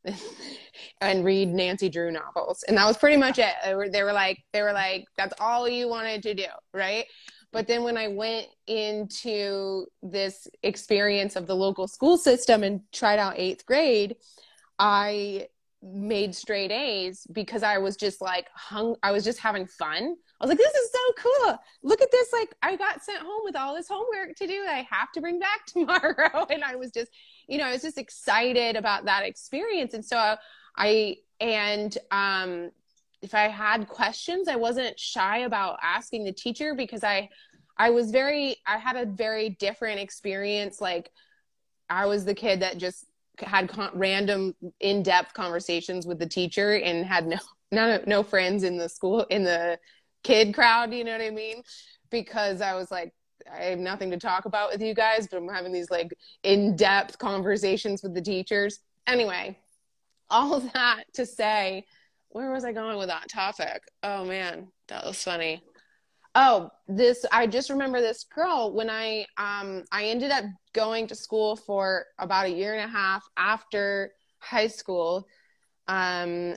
and read Nancy Drew novels. And that was pretty much it. They were, they were like, they were like, that's all you wanted to do. Right. But then when I went into this experience of the local school system and tried out eighth grade, I made straight A's because I was just like hung, I was just having fun. I was like, this is so cool. Look at this. Like I got sent home with all this homework to do that I have to bring back tomorrow. And I was just, you know, I was just excited about that experience. And so I, and um, if I had questions, I wasn't shy about asking the teacher because I, I was very, I had a very different experience. Like I was the kid that just had con- random in-depth conversations with the teacher and had no, no, no friends in the school, in the kid crowd, you know what I mean? Because I was like, I have nothing to talk about with you guys, but I'm having these like in-depth conversations with the teachers. Anyway, all of that to say, where was I going with that topic? Oh man, that was funny. Oh, this, I just remember this girl when I, um, I ended up going to school for about a year and a half after high school, um,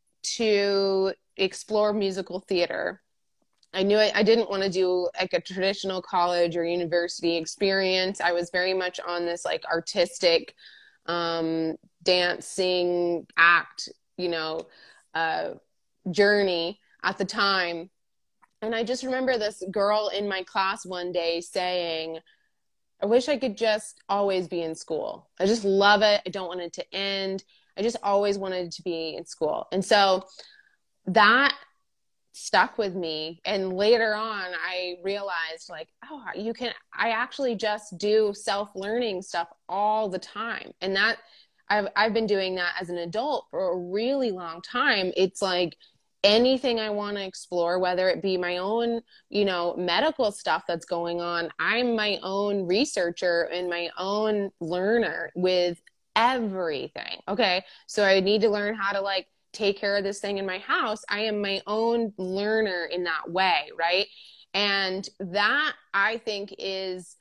to explore musical theater. I knew I, I didn't want to do like a traditional college or university experience. I was very much on this like artistic, um, dancing act, you know, uh, journey at the time. And I just remember this girl in my class one day saying, I wish I could just always be in school. I just love it. I don't want it to end. I just always wanted to be in school. And so that stuck with me. And later on, I realized like, oh, you can, I actually just do self-learning stuff all the time. And that I've, I've been doing that as an adult for a really long time. It's like, anything I want to explore, whether it be my own, you know, medical stuff that's going on, I'm my own researcher and my own learner with everything. Okay. So I need to learn how to like take care of this thing in my house. I am my own learner in that way. Right. And that I think is,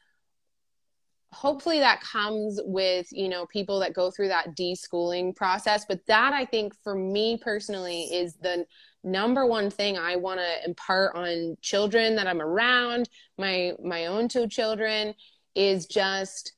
hopefully that comes with, you know, people that go through that deschooling process. But that I think for me personally is the number one thing I want to impart on children that I'm around, my, my own two children, is just,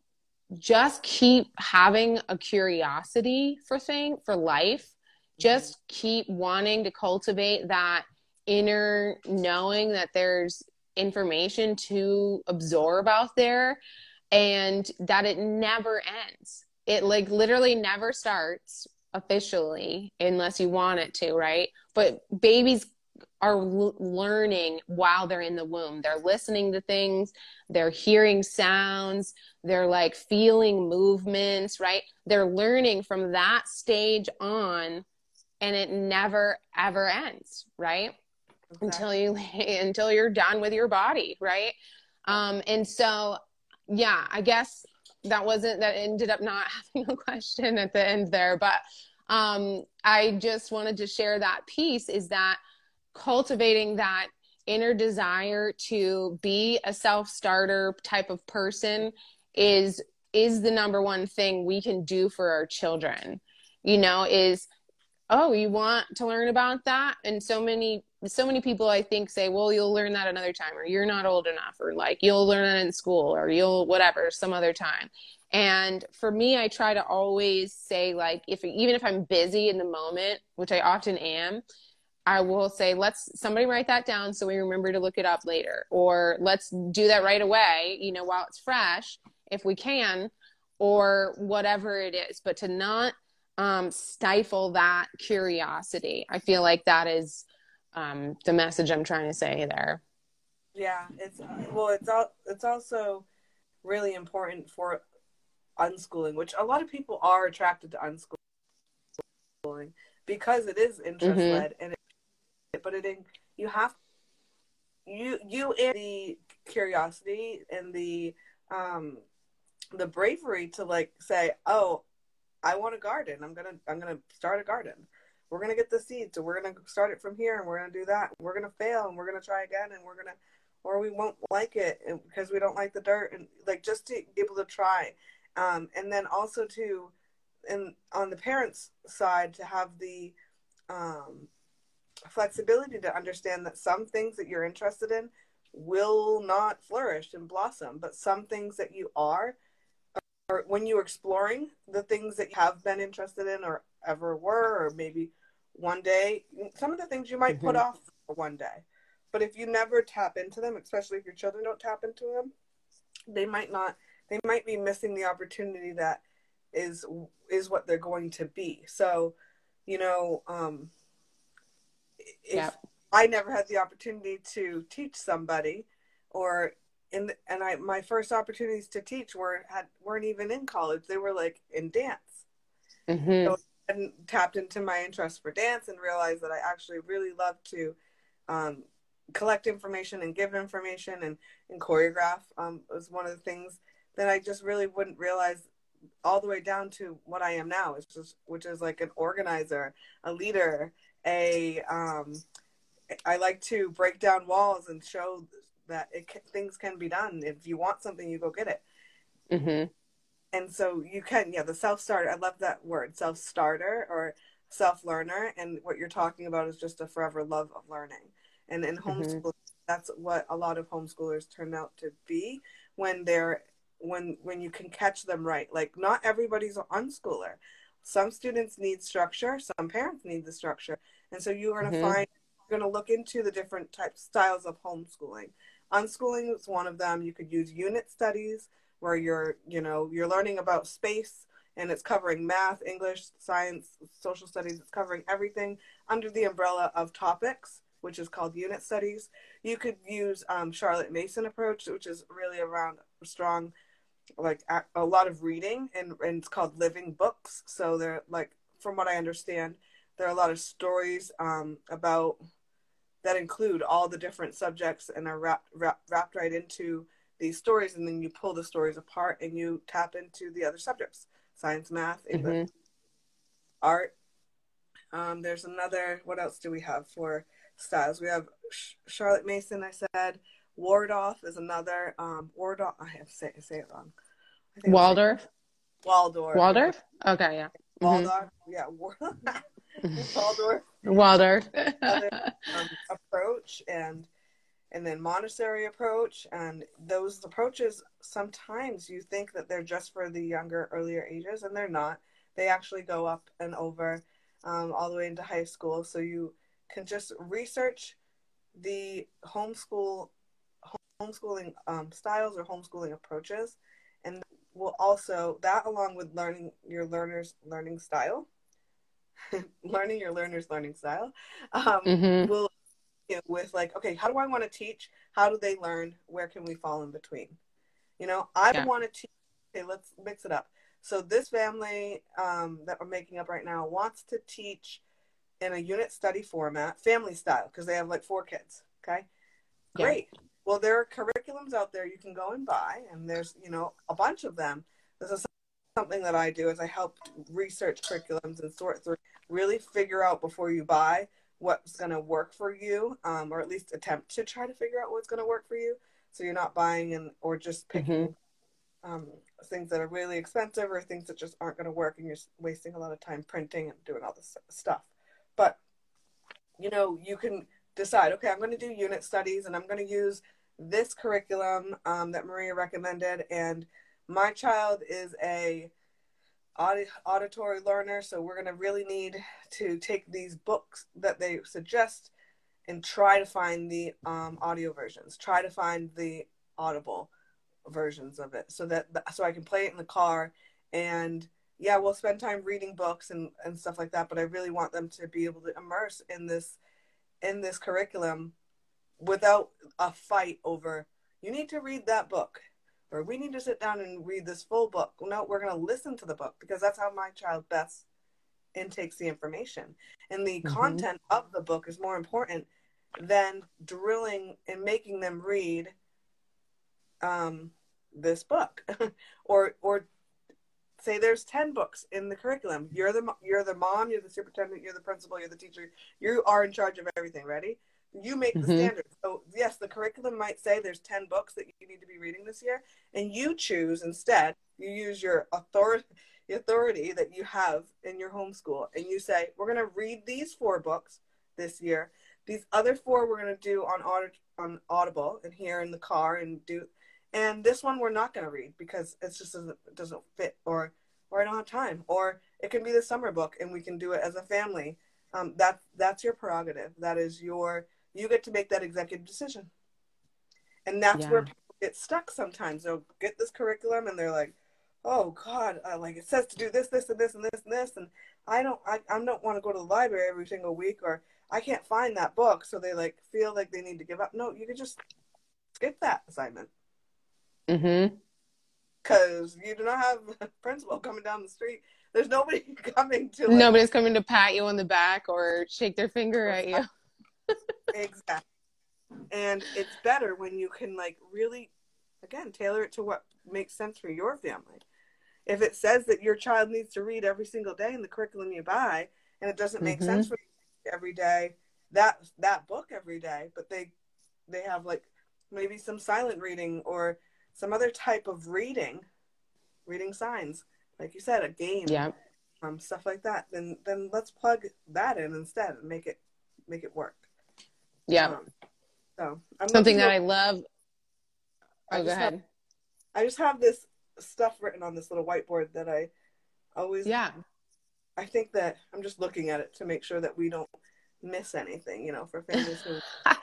just keep having a curiosity for thing, for life. Just keep wanting to cultivate that inner knowing that there's information to absorb out there and that it never ends. It like literally never starts officially unless you want it to, right? But babies are l- learning while they're in the womb. They're listening to things, they're hearing sounds, they're like feeling movements, right? They're learning from that stage on, and it never ever ends, right? Exactly. Until you until you're done with your body, right? Um, and so, yeah, I guess that wasn't, that ended up not having a question at the end there, but um, I just wanted to share that piece, is that cultivating that inner desire to be a self-starter type of person is, is the number one thing we can do for our children, you know, is oh, you want to learn about that? And so many, so many people I think say, well, you'll learn that another time, or you're not old enough, or like you'll learn it in school, or you'll whatever, some other time. And for me, I try to always say, like, if even if I'm busy in the moment, which I often am, I will say, let's somebody write that down so we remember to look it up later, or let's do that right away, you know, while it's fresh, if we can, or whatever it is, but to not um, stifle that curiosity. I feel like that is um, the message I'm trying to say there. Yeah, it's well, it's all it's also really important for unschooling, which a lot of people are attracted to unschooling because it is interest Mm-hmm. led, and it, but it you have you you and the curiosity and the um the bravery to like say, oh, I want a garden. I'm gonna I'm gonna start a garden. We're gonna get the seeds, and we're gonna start it from here, and we're gonna do that. We're gonna fail, and we're gonna try again, and we're gonna, or we won't like it because we don't like the dirt, and like just to be able to try, um, and then also to, and on the parents' side, to have the um, flexibility to understand that some things that you're interested in will not flourish and blossom, but some things that you are, or when you're exploring the things that you have been interested in or ever were, or maybe one day, some of the things you might put Mm-hmm. off for one day. But if you never tap into them, especially if your children don't tap into them, they might not, they might be missing the opportunity that is is what they're going to be. So, you know, um, if Yep. I never had the opportunity to teach somebody, or in the, and I my first opportunities to teach were had weren't even in college. They were like in dance. Mm-hmm. So I hadn't tapped into my interest for dance and realized that I actually really love to um, collect information and give information, and, and choreograph um, was one of the things that I just really wouldn't realize, all the way down to what I am now, is just which is like an organizer, a leader, a um, I like to break down walls and show that it can, things can be done. If you want something, you go get it. Mm-hmm. And so you can, yeah, the self-starter, I love that word, self-starter or self-learner. And what you're talking about is just a forever love of learning. And in Mm-hmm. homeschool, that's what a lot of homeschoolers turn out to be when they're, when, when you can catch them right. Like, not everybody's an unschooler. Some students need structure. Some parents need the structure. And so you're going to Mm-hmm. find, you're going to look into the different types, styles of homeschooling. Unschooling is one of them. You could use unit studies, where you're, you know, you're learning about space, and it's covering math, English, science, social studies. It's covering everything under the umbrella of topics, which is called unit studies. You could use um, Charlotte Mason approach, which is really around strong, like a, a lot of reading, and, and it's called living books. So they're like, from what I understand, there are a lot of stories um, about that include all the different subjects and are wrapped, wrapped, wrapped right into these stories, and then you pull the stories apart and you tap into the other subjects: science, math, English, Mm-hmm. art. Um, there's another, what else do we have for styles? We have Charlotte Mason, I said. Waldorf is another. Um, Waldorf, I have to say, say it wrong. I think I'm saying Waldorf. Waldorf. Yeah. Waldorf. Okay. Yeah. Mm-hmm. Waldorf. Yeah. Waldorf. Waldorf. Other um, approach, and and then Montessori approach, and those approaches, sometimes you think that they're just for the younger, earlier ages, and they're not. They actually go up and over um, all the way into high school. So you can just research the homeschool homeschooling um, styles or homeschooling approaches, and will also, that along with learning your learner's learning style, learning your learner's learning style, um, Mm-hmm. will, you know, with like, okay, how do I want to teach? How do they learn? Where can we fall in between? You know, I Yeah. want to teach. Okay, let's mix it up. So this family um, that we're making up right now wants to teach in a unit study format, family style, because they have like four kids. Okay, Yeah. great. Well, there are curriculums out there you can go and buy, and there's, you know, a bunch of them. This is something that I do, is I help research curriculums and sort through, really figure out before you buy what's going to work for you, um, or at least attempt to try to figure out what's going to work for you, so you're not buying and or just Mm-hmm. picking um, things that are really expensive, or things that just aren't going to work, and you're wasting a lot of time printing and doing all this stuff. But, you know, you can decide, okay, I'm going to do unit studies and I'm going to use this curriculum um, that Maria recommended. And my child is a aud- auditory learner, so we're going to really need to take these books that they suggest and try to find the um, audio versions, try to find the audible versions of it, so that so I can play it in the car. And yeah, we'll spend time reading books and, and stuff like that, but I really want them to be able to immerse in this in this curriculum without a fight over, you need to read that book, or we need to sit down and read this full book. No, we're going to listen to the book, because that's how my child best intakes the information. And the mm-hmm. content of the book is more important than drilling and making them read um, this book. or or say there's ten books in the curriculum. You're the you're the mom, you're the superintendent, you're the principal, you're the teacher. You are in charge of everything. Ready? You make mm-hmm. the standards. So yes, the curriculum might say there's ten books that you need to be reading this year, and you choose instead. You use your authority authority that you have in your homeschool, and you say, we're going to read these four books this year. These other four we're going to do on aud- on Audible and here in the car and do. And this one we're not going to read because it's just doesn't, it doesn't fit, or or I don't have time, or it can be the summer book and we can do it as a family. Um, that that's your prerogative. That is your, you get to make that executive decision. And that's yeah. where people get stuck sometimes. They'll get this curriculum and they're like, oh God, uh, like it says to do this, this, and this, and this, and this, and I don't, I, I don't want to go to the library every single week, or I can't find that book, so they like feel like they need to give up. No, you can just skip that assignment. Mm-hmm. Because you do not have a principal coming down the street. There's nobody coming to. Like, nobody's coming to pat you on the back or shake their finger at you. Exactly. And it's better when you can like really, again, tailor it to what makes sense for your family. If it says that your child needs to read every single day in the curriculum you buy, and it doesn't make mm-hmm. sense for you every day, that that book every day, but they they have like maybe some silent reading or some other type of reading, reading signs, like you said, a game, yeah, um, stuff like that. Then then let's plug that in instead and make it make it work. Yeah. Um, so I'm something that I love. Oh, go ahead. Have, I just have this stuff written on this little whiteboard that I always. Yeah. I think that I'm just looking at it to make sure that we don't miss anything, you know, for families who.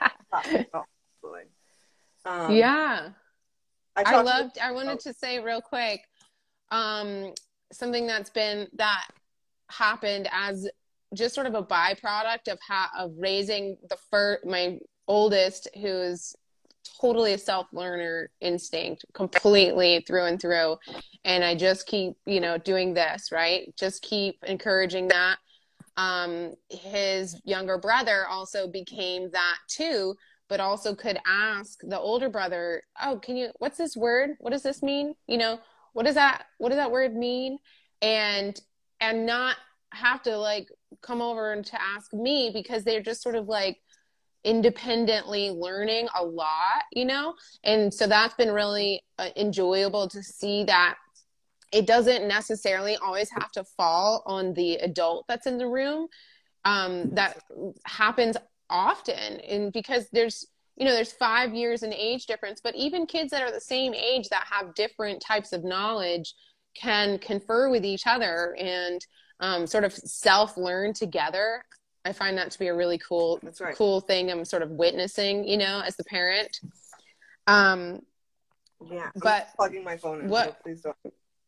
um, yeah. I, I loved, to, I wanted oh. to say real quick, um, something that's been, that happened as just sort of a byproduct of how, of raising the first, my oldest, who's totally a self-learner instinct, completely through and through. And I just keep, you know, doing this, right? Just keep encouraging that. Um, his younger brother also became that too, but also could ask the older brother, oh, can you, what's this word? What does this mean? You know, what does that, what does that word mean? And, and not have to like come over and to ask me, because they're just sort of like independently learning a lot, you know? And so that's been really uh, enjoyable to see that it doesn't necessarily always have to fall on the adult that's in the room. Um, that happens often, and because there's, you know, there's five years in age difference, but even kids that are the same age that have different types of knowledge can confer with each other and um, sort of self-learn together. I find that to be a really cool, That's right. cool thing I'm sort of witnessing, you know, as the parent. Um, yeah, I'm but plugging my phone in. What? So please don't.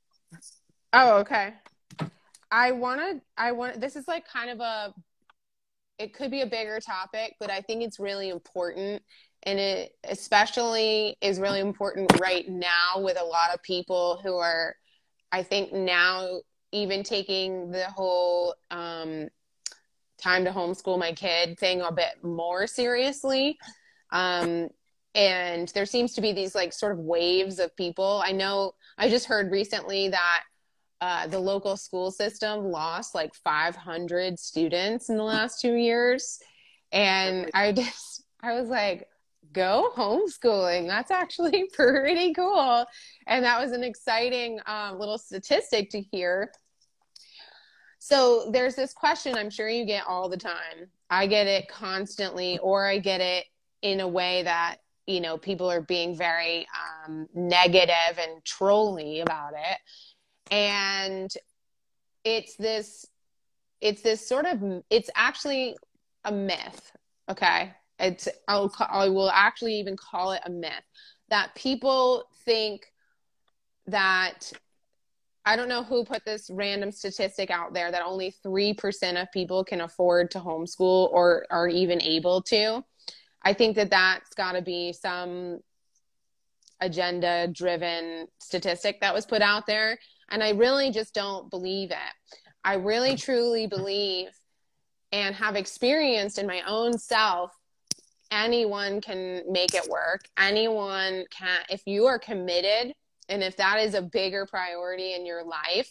Oh, okay. I want to, I want, this is like kind of a, it could be a bigger topic, but I think it's really important. And it especially is really important right now with a lot of people who are, I think now even taking the whole um, time to homeschool my kid thing a bit more seriously. Um, and there seems to be these like sort of waves of people. I know I just heard recently that Uh, the local school system lost like five hundred students in the last two years. And I just, I was like, go homeschooling. That's actually pretty cool. And that was an exciting um, little statistic to hear. So there's this question I'm sure you get all the time. I get it constantly, or I get it in a way that, you know, people are being very um, negative and trolly about it. And it's this, it's this sort of, it's actually a myth. Okay. It's, I'll, I will actually even call it a myth that people think that, I don't know who put this random statistic out there that only three percent of people can afford to homeschool or are even able to. I think that that's got to be some agenda driven statistic that was put out there. And I really just don't believe it. I really truly believe and have experienced in my own self, anyone can make it work. Anyone can, if you are committed, and if that is a bigger priority in your life,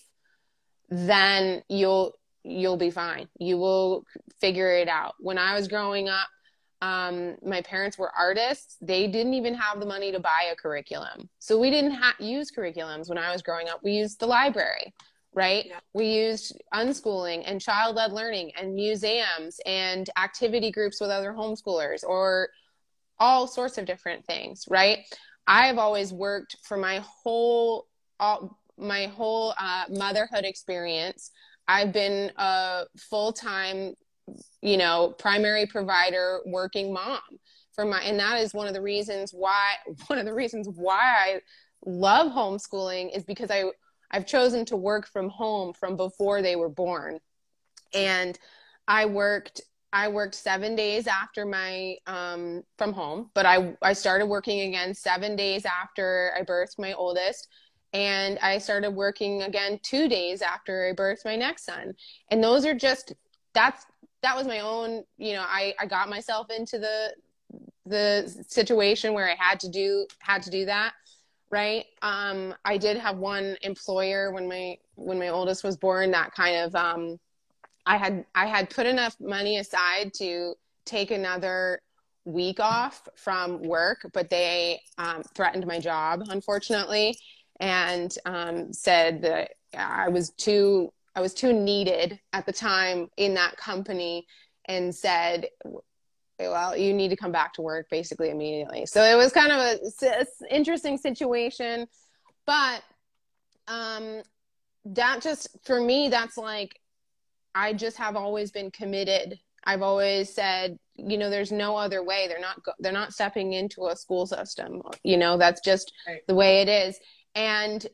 then you'll you'll be fine. You will figure it out. When I was growing up, um, my parents were artists. They didn't even have the money to buy a curriculum. So we didn't ha- use curriculums when I was growing up. We used the library, right? Yeah. We used unschooling and child-led learning and museums and activity groups with other homeschoolers or all sorts of different things, right? I've always worked for my whole, all, my whole uh, motherhood experience. I've been a full-time, you know, primary provider, working mom for my, and that is one of the reasons why, one of the reasons why I love homeschooling is because I, I've chosen to work from home from before they were born. And I worked I worked seven days after my, um, from home, but I, I started working again seven days after I birthed my oldest. And I started working again two days after I birthed my next son. And those are just, that's, that was my own, you know, I, I got myself into the, the situation where I had to do, had to do that. Right. Um, I did have one employer when my, when my oldest was born that kind of, um, I had I had put enough money aside to take another week off from work, but they um, threatened my job, unfortunately, and um, said that I was too I was too needed at the time in that company, and said, well, you need to come back to work basically immediately. So it was kind of a, a interesting situation, but um, that just, for me, that's like, I just have always been committed. I've always said, you know, there's no other way. They're not, they're not stepping into a school system. You know, that's just right. The way it is. And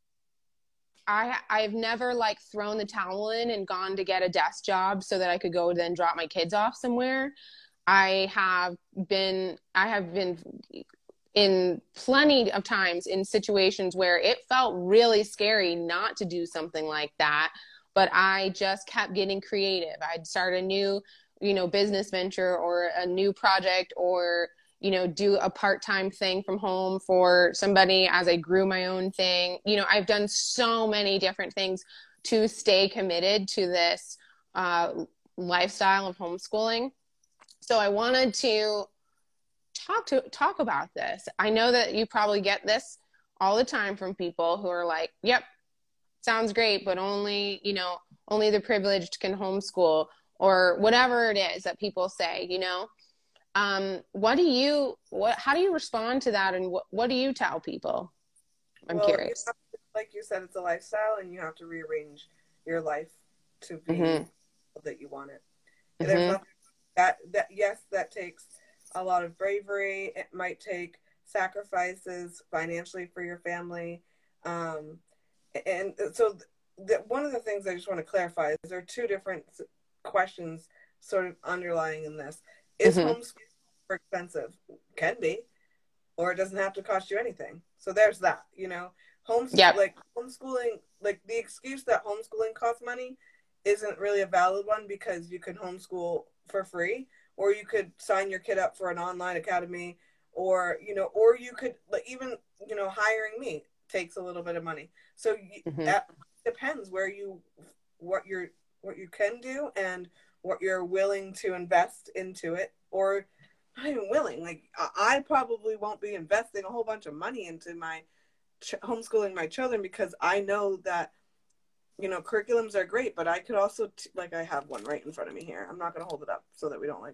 I, I've never like thrown the towel in and gone to get a desk job so that I could go then drop my kids off somewhere. I have been, I have been in plenty of times in situations where it felt really scary not to do something like that. But I just kept getting creative. I'd start a new, you know, business venture or a new project, or, you know, do a part-time thing from home for somebody as I grew my own thing. You know, I've done so many different things to stay committed to this uh, lifestyle of homeschooling. So I wanted to talk to talk about this. I know that you probably get this all the time from people who are like, yep, sounds great, but only, you know, only the privileged can homeschool, or whatever it is that people say, you know. Um, what do you, what, how do you respond to that? And what, what do you tell people? I'm well, curious. You to, like you said, it's a lifestyle, and you have to rearrange your life to be mm-hmm. that you want it. Mm-hmm. There's nothing that, that, yes, that takes a lot of bravery. It might take sacrifices financially for your family. Um, And so the, one of the things I just want to clarify is there are two different questions sort of underlying in this. Is mm-hmm. homeschooling expensive? Can be, or it doesn't have to cost you anything. So there's that, you know, homeschool, yep. like homeschooling, like the excuse that homeschooling costs money isn't really a valid one, because you can homeschool for free, or you could sign your kid up for an online academy, or, you know, or you could like even, you know, hiring me takes a little bit of money. So you, mm-hmm. that depends where you, what you're, what you can do and what you're willing to invest into it, or not even willing. Like I probably won't be investing a whole bunch of money into my ch- homeschooling my children, because I know that you know, curriculums are great, but I could also, t- like, I have one right in front of me here. I'm not going to hold it up so that we don't, like,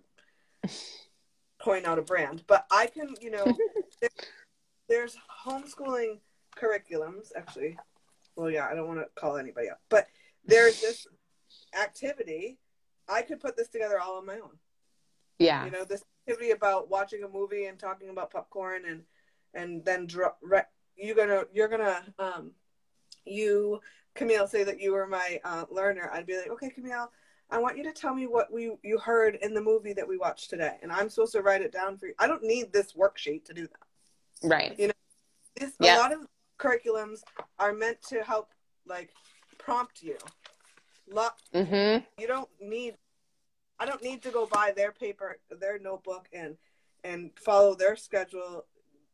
point out a brand. But I can, you know, there, there's homeschooling curriculums, actually. Well, yeah, I don't want to call anybody up. But there's this activity. I could put this together all on my own. Yeah. You know, this activity about watching a movie and talking about popcorn and and then dr- re- you're gonna you're gonna um you Camille say that you were my uh, learner. I'd be like, okay, Camille, I want you to tell me what we you heard in the movie that we watched today, and I'm supposed to write it down for you. I don't need this worksheet to do that. Right. You know, this, yep. a lot of curriculums are meant to help, like, prompt you. Lot, mm-hmm. You don't need. I don't need to go buy their paper, their notebook, and and follow their schedule.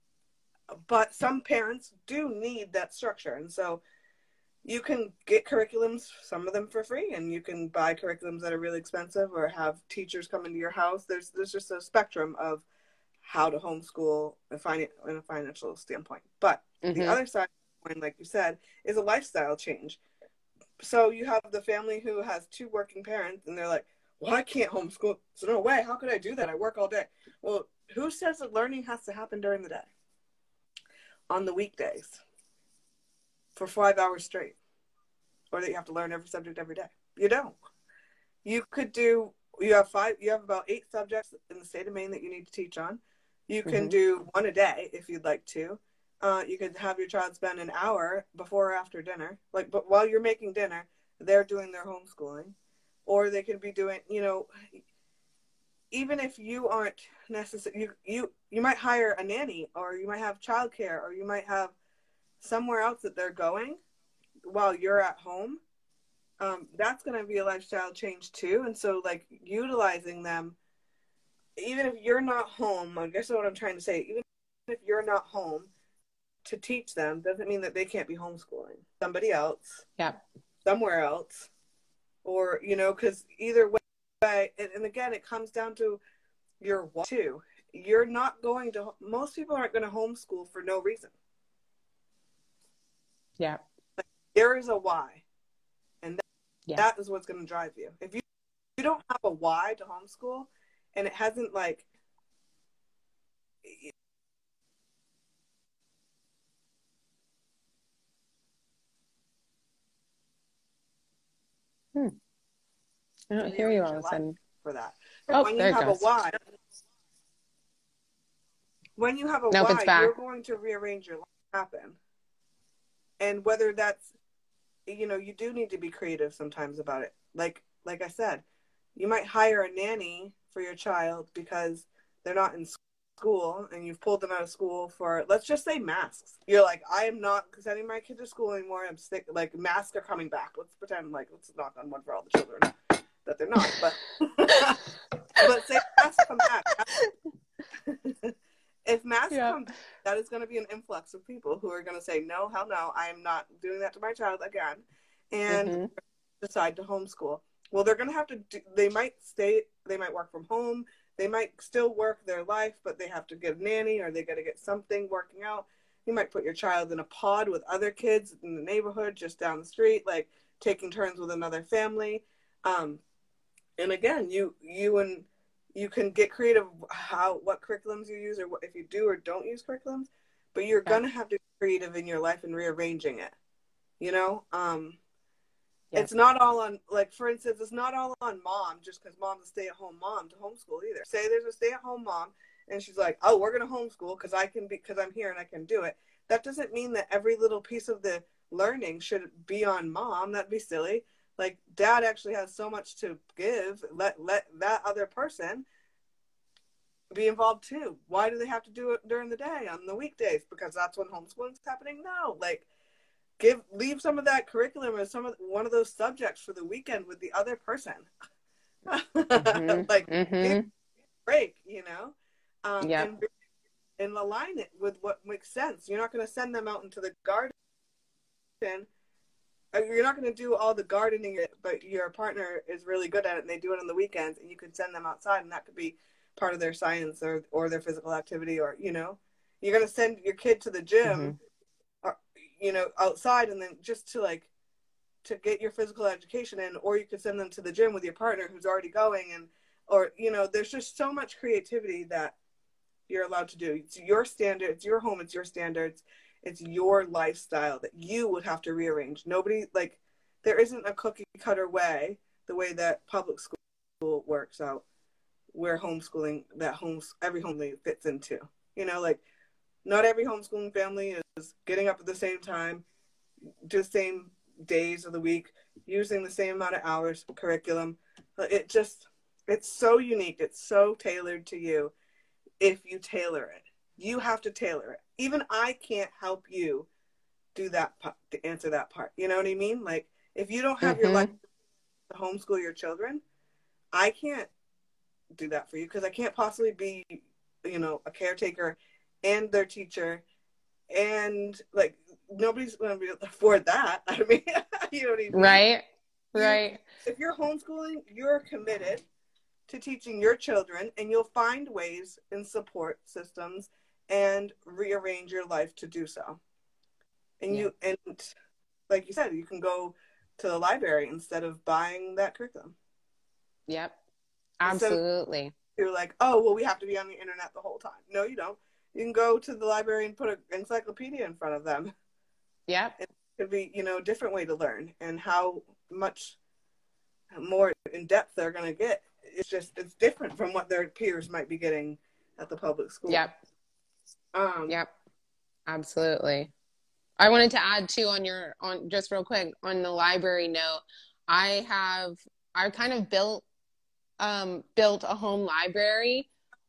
But some parents do need that structure, and so you can get curriculums, some of them for free, and you can buy curriculums that are really expensive or have teachers come into your house. There's there's just a spectrum of how to homeschool in a financial standpoint. But mm-hmm. the other side, like you said, is a lifestyle change. So you have the family who has two working parents, and they're like, well, I can't homeschool. So no way. How could I do that? I work all day. Well, who says that learning has to happen during the day? On the weekdays. For five hours straight. Or that you have to learn every subject every day. You don't. You could do, you have five, you have about eight subjects in the state of Maine that you need to teach on. You can mm-hmm. do one a day if you'd like to. Uh, you could have your child spend an hour before or after dinner. Like, but while you're making dinner, they're doing their homeschooling. Or they could be doing, you know, even if you aren't necessarily, you, you, you might hire a nanny, or you might have childcare, or you might have somewhere else that they're going while you're at home. Um, that's going to be a lifestyle change too. And so, like, utilizing them, even if you're not home, I guess what I'm trying to say, even if you're not home to teach them, doesn't mean that they can't be homeschooling somebody else. Yeah. Somewhere else. Or, you know, because either way, and, and again, it comes down to your why too. You're not going to, most people aren't going to homeschool for no reason. Yeah. Like, there is a why. And that, yeah. that is what's going to drive you. If you, you don't have a why to homeschool, and it hasn't, like, Hmm. I don't hear you all of a sudden. For that. Oh, when there you it have goes. a why, when you have a nope, why, you're going to rearrange your life happen. And whether that's, you know, you do need to be creative sometimes about it. Like, like I said, you might hire a nanny for your child because they're not in school, and you've pulled them out of school for, let's just say, masks. You're like, I am not sending my kid to school anymore. I'm sick. Like, masks are coming back. Let's pretend, like, let's knock on one for all the children that they're not. But but say masks come back. If masks yep. come back, that is going to be an influx of people who are going to say, no, hell no, I am not doing that to my child again, and mm-hmm. decide to homeschool. Well, they're going to have to do, they might stay, they might work from home, they might still work their life, but they have to get a nanny, or they got to get something working out. You might put your child in a pod with other kids in the neighborhood just down the street, like taking turns with another family. Um, and again, you you and you can get creative how what curriculums you use, or what, if you do or don't use curriculums, but you're yeah. gonna have to be creative in your life and rearranging it. You know, um, yeah. it's not all on, like, for instance, it's not all on mom just because mom's a stay-at-home mom to homeschool either. Say there's a stay-at-home mom and she's like, oh, we're gonna homeschool because I can be because I'm here and I can do it. That doesn't mean that every little piece of the learning should be on mom. That'd be silly. Like, dad actually has so much to give. Let let that other person be involved too. Why do they have to do it during the day on the weekdays? Because that's when homeschooling's happening? No. Like, give leave some of that curriculum or some of one of those subjects for the weekend with the other person. Mm-hmm. Like, mm-hmm. break, you know, um, yep. and and align it with what makes sense. You're not going to send them out into the garden. You're not going to do all the gardening, but your partner is really good at it, and they do it on the weekends, and you can send them outside, and that could be part of their science or, or their physical activity, or, you know, you're going to send your kid to the gym, mm-hmm. or, you know, outside, and then just to, like, to get your physical education in, or you could send them to the gym with your partner who's already going, and or you know, there's just so much creativity that you're allowed to do. It's your standard, it's your home, it's your standards, it's your lifestyle that you would have to rearrange. Nobody, like, there isn't a cookie cutter way, the way that public school works out, where homeschooling, that homes, every family fits into. You know, like, not every homeschooling family is getting up at the same time, do the same days of the week, using the same amount of hours, curriculum. It just, it's so unique. It's so tailored to you. If you tailor it, you have to tailor it. Even I can't help you do that part, to answer that part. You know what I mean? Like, if you don't have Mm-hmm. your life to homeschool your children, I can't do that for you, because I can't possibly be, you know, a caretaker and their teacher, and like, nobody's going to be able to afford that. I mean, you know what I mean? Right. You, Right. if you're homeschooling, you're committed to teaching your children, and you'll find ways and support systems and rearrange your life to do so. And yeah. you, and like you said, you can go to the library instead of buying that curriculum. Yep. Absolutely. You're like, oh, well, we have to be on the internet the whole time. No, you don't. You can go to the library and put an encyclopedia in front of them. Yep. It could be, you know, a different way to learn, and how much more in depth they're going to get. It's just, it's different from what their peers might be getting at the public school. Yep. Um, yep. Absolutely. I wanted to add too, on your, on just real quick, on the library note, I have, I kind of built, um, built a home library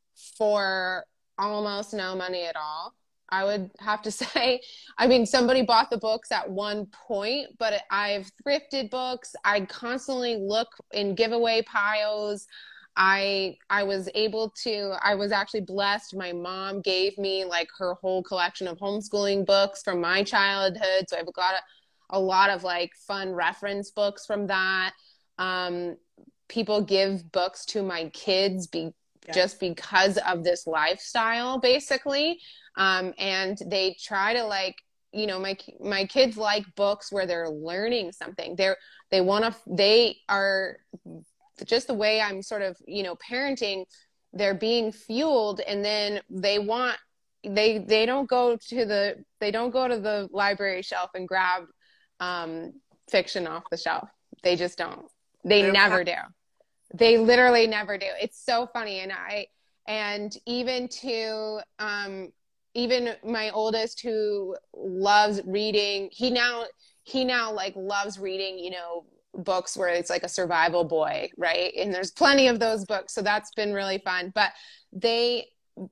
for almost no money at all. I would have to say, I mean, somebody bought the books at one point, but I've thrifted books. I constantly look in giveaway piles. I, I was able to, I was actually blessed. My mom gave me like her whole collection of homeschooling books from my childhood. So I've got a, a lot of like fun reference books from that. Um, people give books to my kids be, yeah. just because of this lifestyle, basically. Um, and they try to, like, you know, my, my kids like books where they're learning something. They're, they want to, they are just the way I'm sort of, you know, parenting, they're being fueled, and then they want, they, they don't go to the, they don't go to the library shelf and grab, um, fiction off the shelf. They just don't, they They're never fun. do. They literally never do. It's so funny. And I, and even to, um, even my oldest, who loves reading, he now, he now like loves reading, you know, books where it's like a survival boy, right? And there's plenty of those books. So that's been really fun. But they,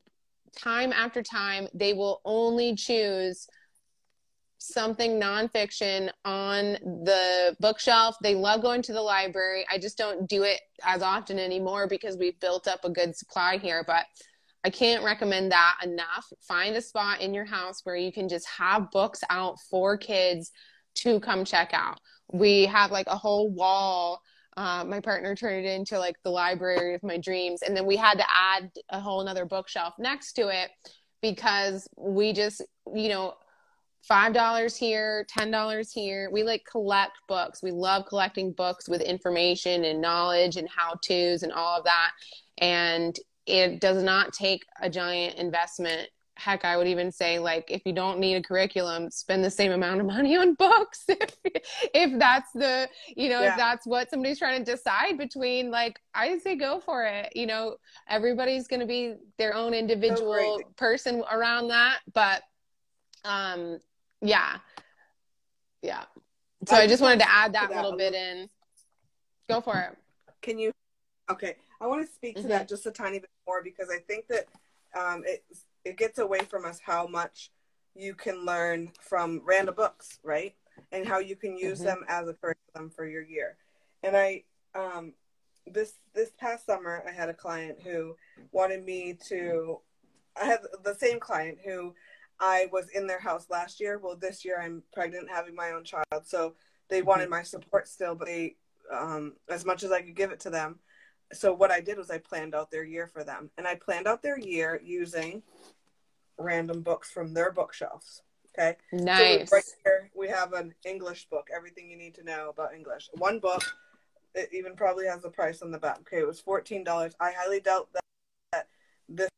time after time, they will only choose something nonfiction on the bookshelf. They love going to the library. I just don't do it as often anymore because we've built up a good supply here, but I can't recommend that enough. Find a spot in your house where you can just have books out for kids to come check out. We have like a whole wall. Uh, my partner turned it into like the library of my dreams. And then we had to add a whole nother bookshelf next to it because we just, you know, five dollars here, ten dollars here. We like collect books. We love collecting books with information and knowledge and how-tos and all of that. And it does not take a giant investment. Heck, I would even say, like, if you don't need a curriculum, spend the same amount of money on books. if, if that's the, you know, yeah. if that's what somebody's trying to decide between, like, I say go for it. You know, everybody's going to be their own individual so person around that. But, um, yeah. Yeah. So I, I just wanted to add that, that little bit in. Go for it. Can you? Okay. I want to speak to mm-hmm. that just a tiny bit more, because I think that um, it it gets away from us how much you can learn from random books, right? And how you can use mm-hmm. them as a curriculum for your year. And I um, this this past summer, I had a client who wanted me to. I had the same client who I was in their house last year. Well, this year I'm pregnant, having my own child, so they wanted mm-hmm. my support still, but they um, as much as I could give it to them. So what I did was I planned out their year for them. And I planned out their year using random books from their bookshelves. Okay. Nice. So right here we have an English book, everything you need to know about English. One book, it even probably has the price on the back. Okay, it was fourteen dollars. I highly doubt that, that this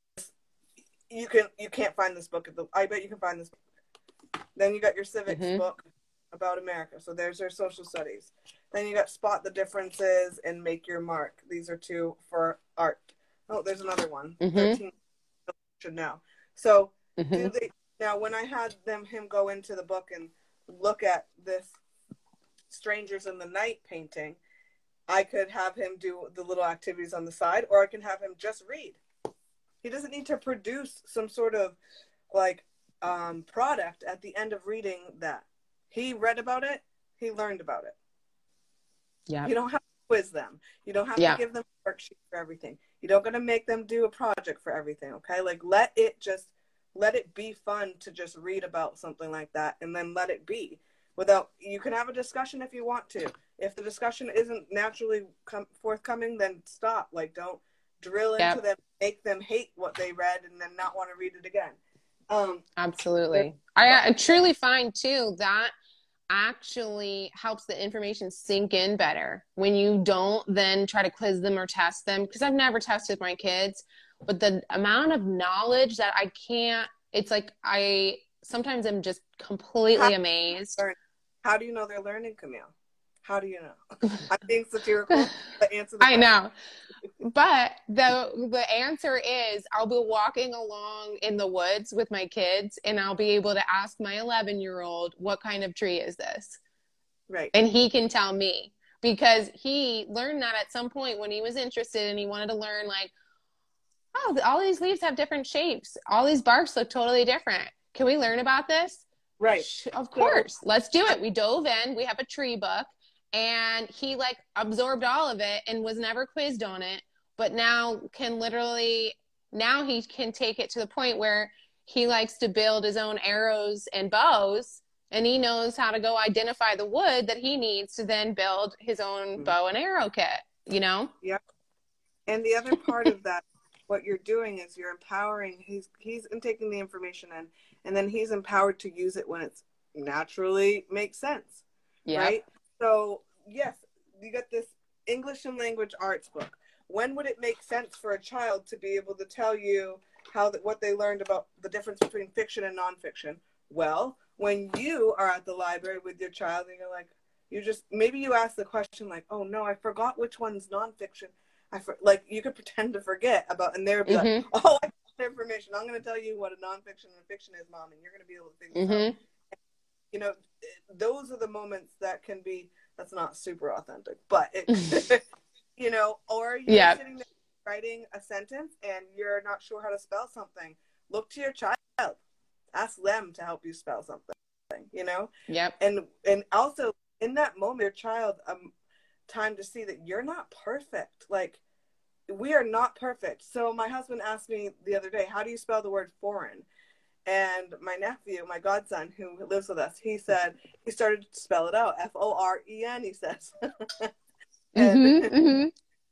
you can you can't find this book at the I bet you can find this book. Then you got your civics Mm-hmm. book about America. So there's your social studies. Then you got Spot the Differences and Make Your Mark. These are two for art. Oh, there's another one. Mm-hmm. thirteen should know. So Mm-hmm. do they now when I had them him go into the book and look at this Strangers in the Night painting, I could have him do the little activities on the side, or I can have him just read. He doesn't need to produce some sort of like um, product at the end of reading that. He read about it. He learned about it. Yeah. You don't have to quiz them. You don't have Yeah. to give them a worksheet for everything. You don't got to make them do a project for everything. Okay. Like let it just, let it be fun to just read about something like that, and then let it be without, you can have a discussion if you want to. If the discussion isn't naturally come, forthcoming, then stop. Like don't drill into Yep. them, make them hate what they read and then not want to read it again. Um, Absolutely. I, I truly find too that actually helps the information sink in better when you don't then try to quiz them or test them, because I've never tested my kids, but the amount of knowledge that I can't, it's like I sometimes I'm just completely How- amazed. how do you know they're learning, Camille? How do you know? I'm being satirical. The answer the I know. But the the answer is I'll be walking along in the woods with my kids and I'll be able to ask my eleven year old, what kind of tree is this? Right. And he can tell me, because he learned that at some point when he was interested and he wanted to learn, like, oh, all these leaves have different shapes. All these barks look totally different. Can we learn about this? Right. Of course. Let's do it. We dove in. We have a tree book. And he like absorbed all of it and was never quizzed on it, but now can literally, now he can take it to the point where he likes to build his own arrows and bows, and he knows how to go identify the wood that he needs to then build his own Mm-hmm. bow and arrow kit, you know? Yep. And the other part of that, what you're doing is you're empowering, he's, he's taking the information in, and then he's empowered to use it when it's naturally makes sense. Yeah. Right? So, yes, you got this English and language arts book. When would it make sense for a child to be able to tell you how that what they learned about the difference between fiction and nonfiction? Well, when you are at the library with your child and you're like, you just, maybe you ask the question like, oh no, I forgot which one's nonfiction. I for, like, you could pretend to forget about, and they'll be Mm-hmm. like, oh, I got information. I'm going to tell you what a nonfiction and a fiction is, Mom, and you're going to be able to figure this out. Mm-hmm. You know, those are the moments that can be, that's not super authentic, but it, you know, or you're Yeah. sitting there writing a sentence and you're not sure how to spell something. Look to your child. Ask them to help you spell something, you know? Yep. And, and also in that moment, your child, um, time to see that you're not perfect. Like, we are not perfect. So my husband asked me the other day, how do you spell the word foreign? And my nephew, my godson, who lives with us, he said, he started to spell it out. F O R E N, he says. and, Mm-hmm. Mm-hmm.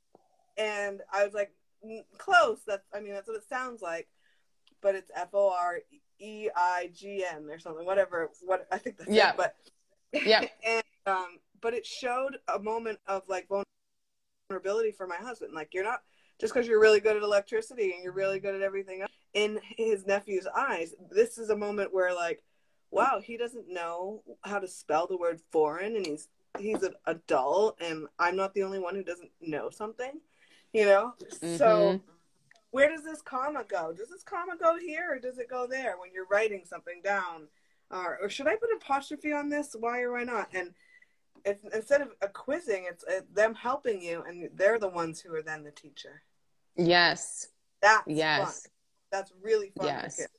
and I was like, close. That's, I mean, that's what it sounds like. But it's F O R E I G N or something, whatever. What I think that's Yeah. it. But, Yeah. and, um, but it showed a moment of like vulnerability for my husband. Like, you're not, just because you're really good at electricity and you're really good at everything else, in his nephew's eyes, this is a moment where like, wow, he doesn't know how to spell the word foreign, and he's he's an adult, and I'm not the only one who doesn't know something, you know? Mm-hmm. So where does this comma go? Does this comma go here, or does it go there when you're writing something down? Or, or should I put an apostrophe on this? Why or why not? And it's, instead of a quizzing, it's uh, them helping you, and they're the ones who are then the teacher. Yes. That's Yes. fun. That's really fun Yes. for kids.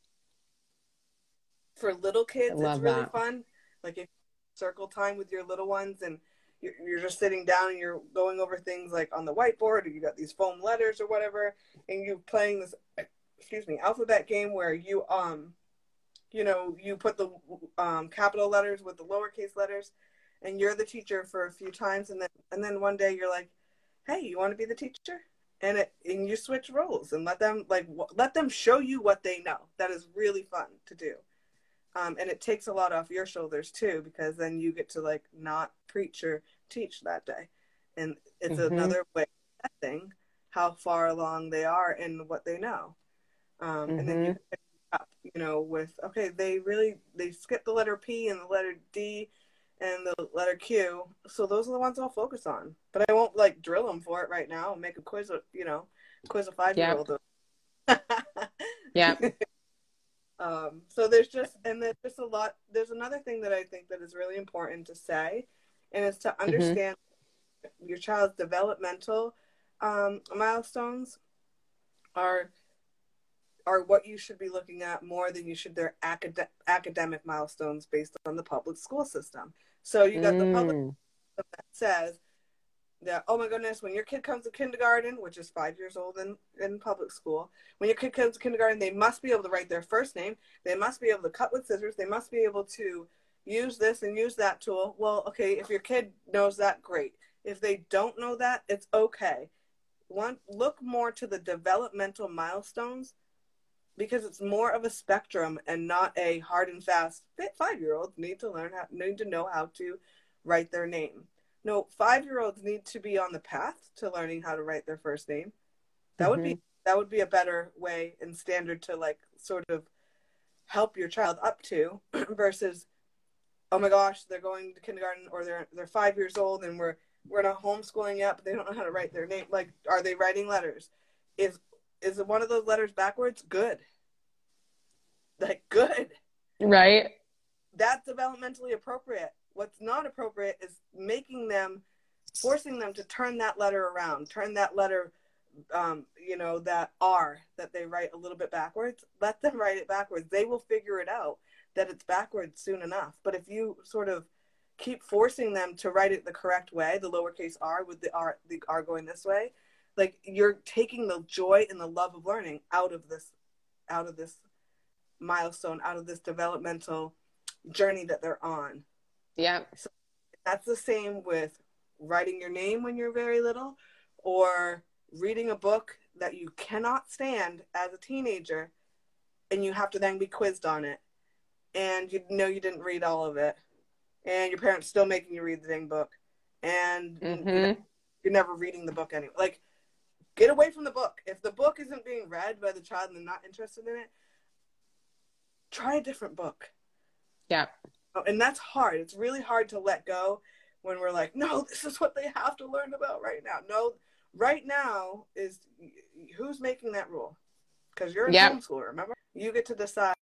For little kids, I love it's really that. fun. Like, if you circle time with your little ones and you're, you're just sitting down and you're going over things like on the whiteboard, or you got these foam letters or whatever, and you're playing this, excuse me, alphabet game where you, um, you know, you put the um, capital letters with the lowercase letters, and you're the teacher for a few times, and then and then one day you're like, hey, you want to be the teacher? And it, and you switch roles and let them like w- let them show you what they know. That is really fun to do. Um, and it takes a lot off your shoulders too, because then you get to like not preach or teach that day. And it's Mm-hmm. another way of assessing how far along they are in what they know. Um, mm-hmm. And then you pick up, you know, with, okay, they really, they skipped the letter P and the letter D and the letter Q. So those are the ones I'll focus on. But I won't like drill them for it right now and make a quiz, you know, quiz a five-year-old. Yep. Yep. Um, so there's just, and there's just a lot, there's another thing that I think that is really important to say, and it's to understand mm-hmm. your child's developmental um, milestones are, are what you should be looking at more than you should their acad- academic milestones based on the public school system. So you got mm. the public system that says that, oh my goodness, when your kid comes to kindergarten, which is five years old in, in public school, when your kid comes to kindergarten, they must be able to write their first name. They must be able to cut with scissors. They must be able to use this and use that tool. Well, okay, if your kid knows that, great. If they don't know that, it's okay. One, look more to the developmental milestones, because it's more of a spectrum and not a hard and fast. Five-year-olds need to learn how, need to know how to write their name. No, five-year-olds need to be on the path to learning how to write their first name. That mm-hmm. would be that would be a better way and standard to like sort of help your child up to versus, oh my gosh, they're going to kindergarten or they're they're five years old and we're we're not homeschooling yet, but they don't know how to write their name. Like, are they writing letters? Is is one of those letters backwards? Good. Like, good. Right. That's developmentally appropriate. What's not appropriate is making them, forcing them to turn that letter around, turn that letter, um, you know, that R that they write a little bit backwards. Let them write it backwards. They will figure it out that it's backwards soon enough. But if you sort of keep forcing them to write it the correct way, the lowercase r with the R, the R going this way, like you're taking the joy and the love of learning out of this, out of this milestone, out of this developmental journey that they're on. Yeah. So that's the same with writing your name when you're very little, or reading a book that you cannot stand as a teenager and you have to then be quizzed on it. And you know you didn't read all of it. And your parents still making you read the dang book. And mm-hmm. you're, you're never reading the book anyway. Like, get away from the book. If the book isn't being read by the child and they're not interested in it, try a different book. Yeah. And that's hard. It's really hard to let go when we're like, no, this is what they have to learn about right now. No, right now is who's making that rule? Because you're in yep. homeschool, remember? You get to decide,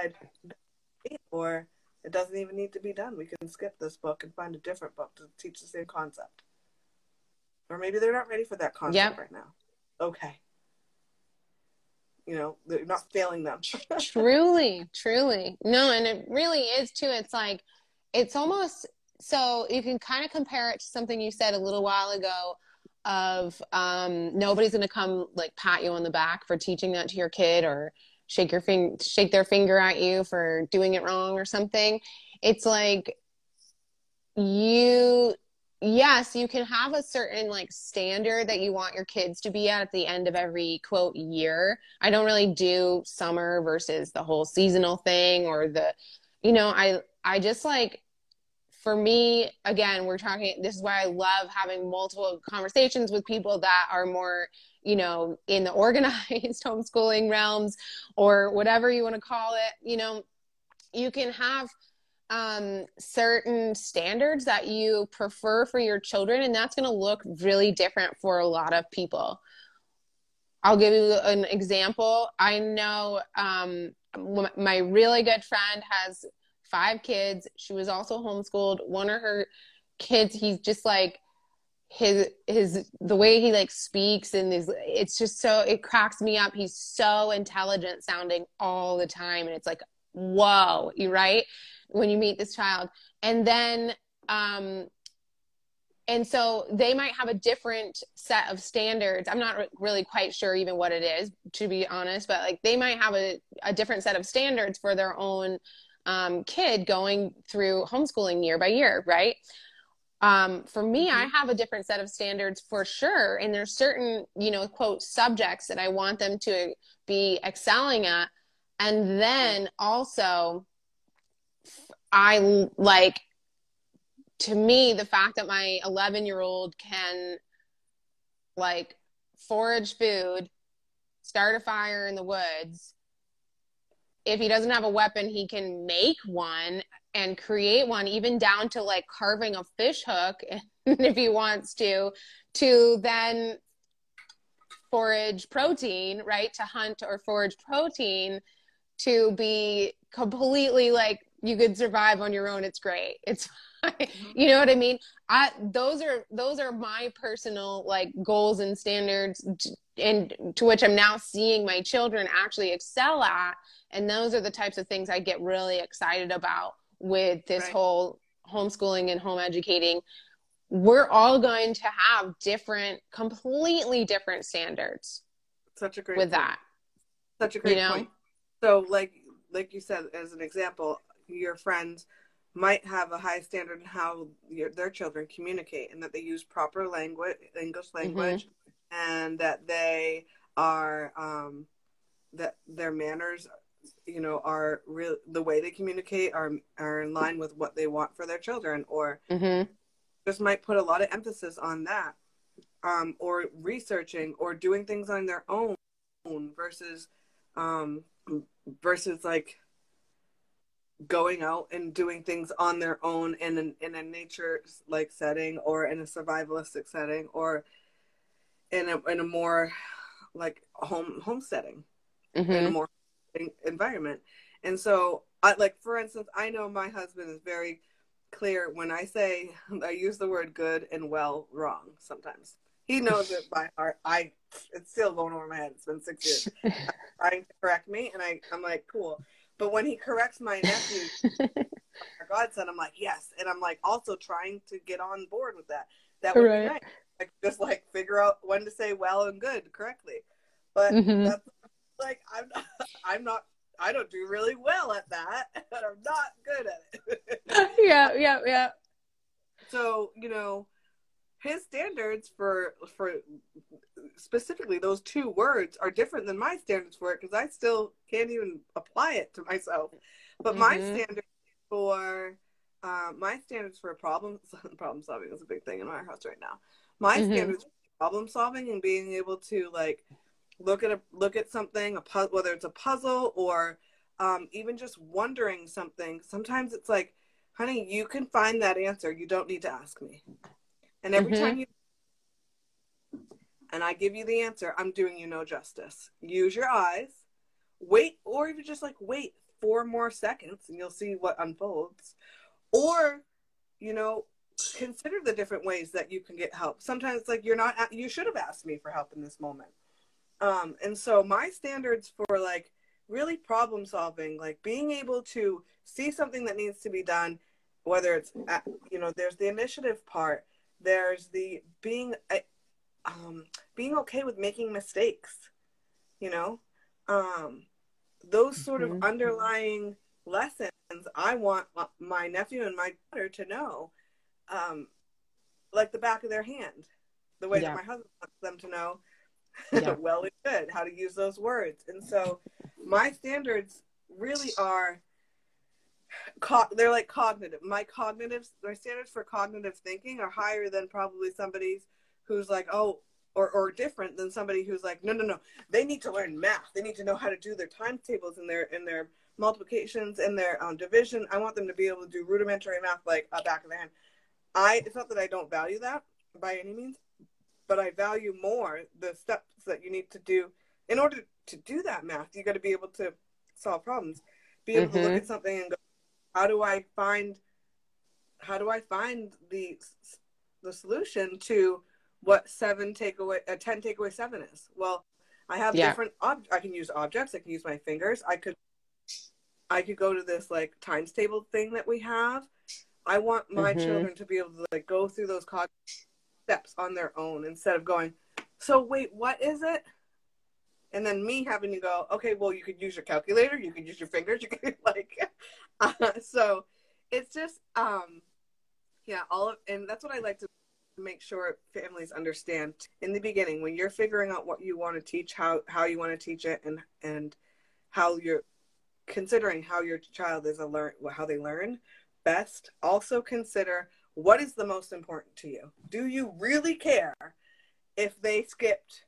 or it doesn't even need to be done. We can skip this book and find a different book to teach the same concept. Or maybe they're not ready for that concept yep. right now. Okay. You know, they're not failing them. Truly, truly. No, and it really is too. It's like, it's almost, so you can kind of compare it to something you said a little while ago of um, nobody's going to come like pat you on the back for teaching that to your kid or shake your fing- shake their finger at you for doing it wrong or something. It's like you... Yes, you can have a certain like standard that you want your kids to be at at the end of every quote year. I don't really do summer versus the whole seasonal thing or the, you know, I, I just like, for me, again, we're talking, this is why I love having multiple conversations with people that are more, you know, in the organized homeschooling realms or whatever you want to call it. You know, you can have um, certain standards that you prefer for your children, and that's going to look really different for a lot of people. I'll give you an example. I know um, my really good friend has five kids. She was also homeschooled. One of her kids, he's just like, his, his, the way he like speaks and his, it's just so, it cracks me up. He's so intelligent sounding all the time. And it's like, whoa, you right? When you meet this child. And then, um, and so they might have a different set of standards. I'm not re- really quite sure even what it is, to be honest, but like they might have a, a different set of standards for their own um, kid going through homeschooling year by year, right? Um, for me, mm-hmm. I have a different set of standards for sure. And there's certain, you know, quote, subjects that I want them to be excelling at. And then also I like, to me, the fact that my eleven year old can like forage food, start a fire in the woods. If he doesn't have a weapon, he can make one and create one, even down to like carving a fish hook if he wants to, to then forage protein, right? To hunt or forage protein, to be completely like, you could survive on your own. It's great. It's you know what I mean? I, those are, those are my personal like goals and standards, and to which I'm now seeing my children actually excel at. And those are the types of things I get really excited about with this right. whole homeschooling and home educating. We're all going to have different, completely different standards. Such a great with point. that. Such a great you know? point. So like, like you said, as an example, your friends might have a high standard in how your, their children communicate, and that they use proper language, English language, mm-hmm. and that they are, um, that their manners, you know, are real, the way they communicate are, are in line with what they want for their children, or mm-hmm. just might put a lot of emphasis on that, um, or researching or doing things on their own versus, um, versus like, going out and doing things on their own in an, in a nature like setting, or in a survivalistic setting, or in a, in a more like home home setting, mm-hmm. in a more environment. And so I like, for instance, I know my husband is very clear when I say, I use the word good and well wrong sometimes. He knows it by heart. I it's still going over my head. It's been six years trying to correct me, and I I'm like, cool. But when he corrects my nephew, our godson, I'm like, yes. And I'm like also trying to get on board with that. That would right. be nice. Like, just like figure out when to say well and good correctly. But mm-hmm. that's like, I'm not, I'm not, I don't do really well at that. And I'm not good at it. yeah, yeah, yeah. So, you know, his standards for, for specifically those two words are different than my standards for it, because I still can't even apply it to myself. But mm-hmm. my standards for uh, my standards for problem problem solving is a big thing in our house right now. My mm-hmm. standards for problem solving and being able to like look at a look at something, a pu- whether it's a puzzle or um, even just wondering something. Sometimes it's like, honey, you can find that answer. You don't need to ask me. And every mm-hmm. time you and I give you the answer, I'm doing you no justice. Use your eyes, wait, or even just like wait four more seconds and you'll see what unfolds. Or, you know, consider the different ways that you can get help. Sometimes it's like, you're not, you should have asked me for help in this moment. Um, and so my standards for like really problem solving, like being able to see something that needs to be done, whether it's, you know, there's the initiative part, there's the being, um, being okay with making mistakes, you know, um, those sort mm-hmm. of underlying lessons I want my nephew and my daughter to know, um, like the back of their hand, the way yeah. that my husband wants them to know yeah. well and good, how to use those words. And so my standards really are, co- they're like cognitive. My cognitive, my standards for cognitive thinking are higher than probably somebody's who's like, oh, or, or different than somebody who's like, no, no, no, they need to learn math. They need to know how to do their timetables and their, and their multiplications and their um, division. I want them to be able to do rudimentary math like a back of the hand. I, it's not that I don't value that by any means, but I value more the steps that you need to do in order to do that math. You got to be able to solve problems, be able mm-hmm. to look at something and go, how do I find, how do I find the, the solution to what seven takeaway, uh, ten takeaway seven is? Well, I have yeah. different, ob- I can use objects. I can use my fingers. I could, I could go to this like times table thing that we have. I want my mm-hmm. children to be able to like go through those cognitive steps on their own instead of going, so wait, what is it? And then me having to go, okay, well, you could use your calculator, you could use your fingers, you could like, uh, so it's just, um, yeah, all of, and that's what I like to make sure families understand in the beginning when you're figuring out what you want to teach, how, how you want to teach it, and, and how you're, considering how your child is a learn, how they learn best, also consider what is the most important to you. Do you really care if they skipped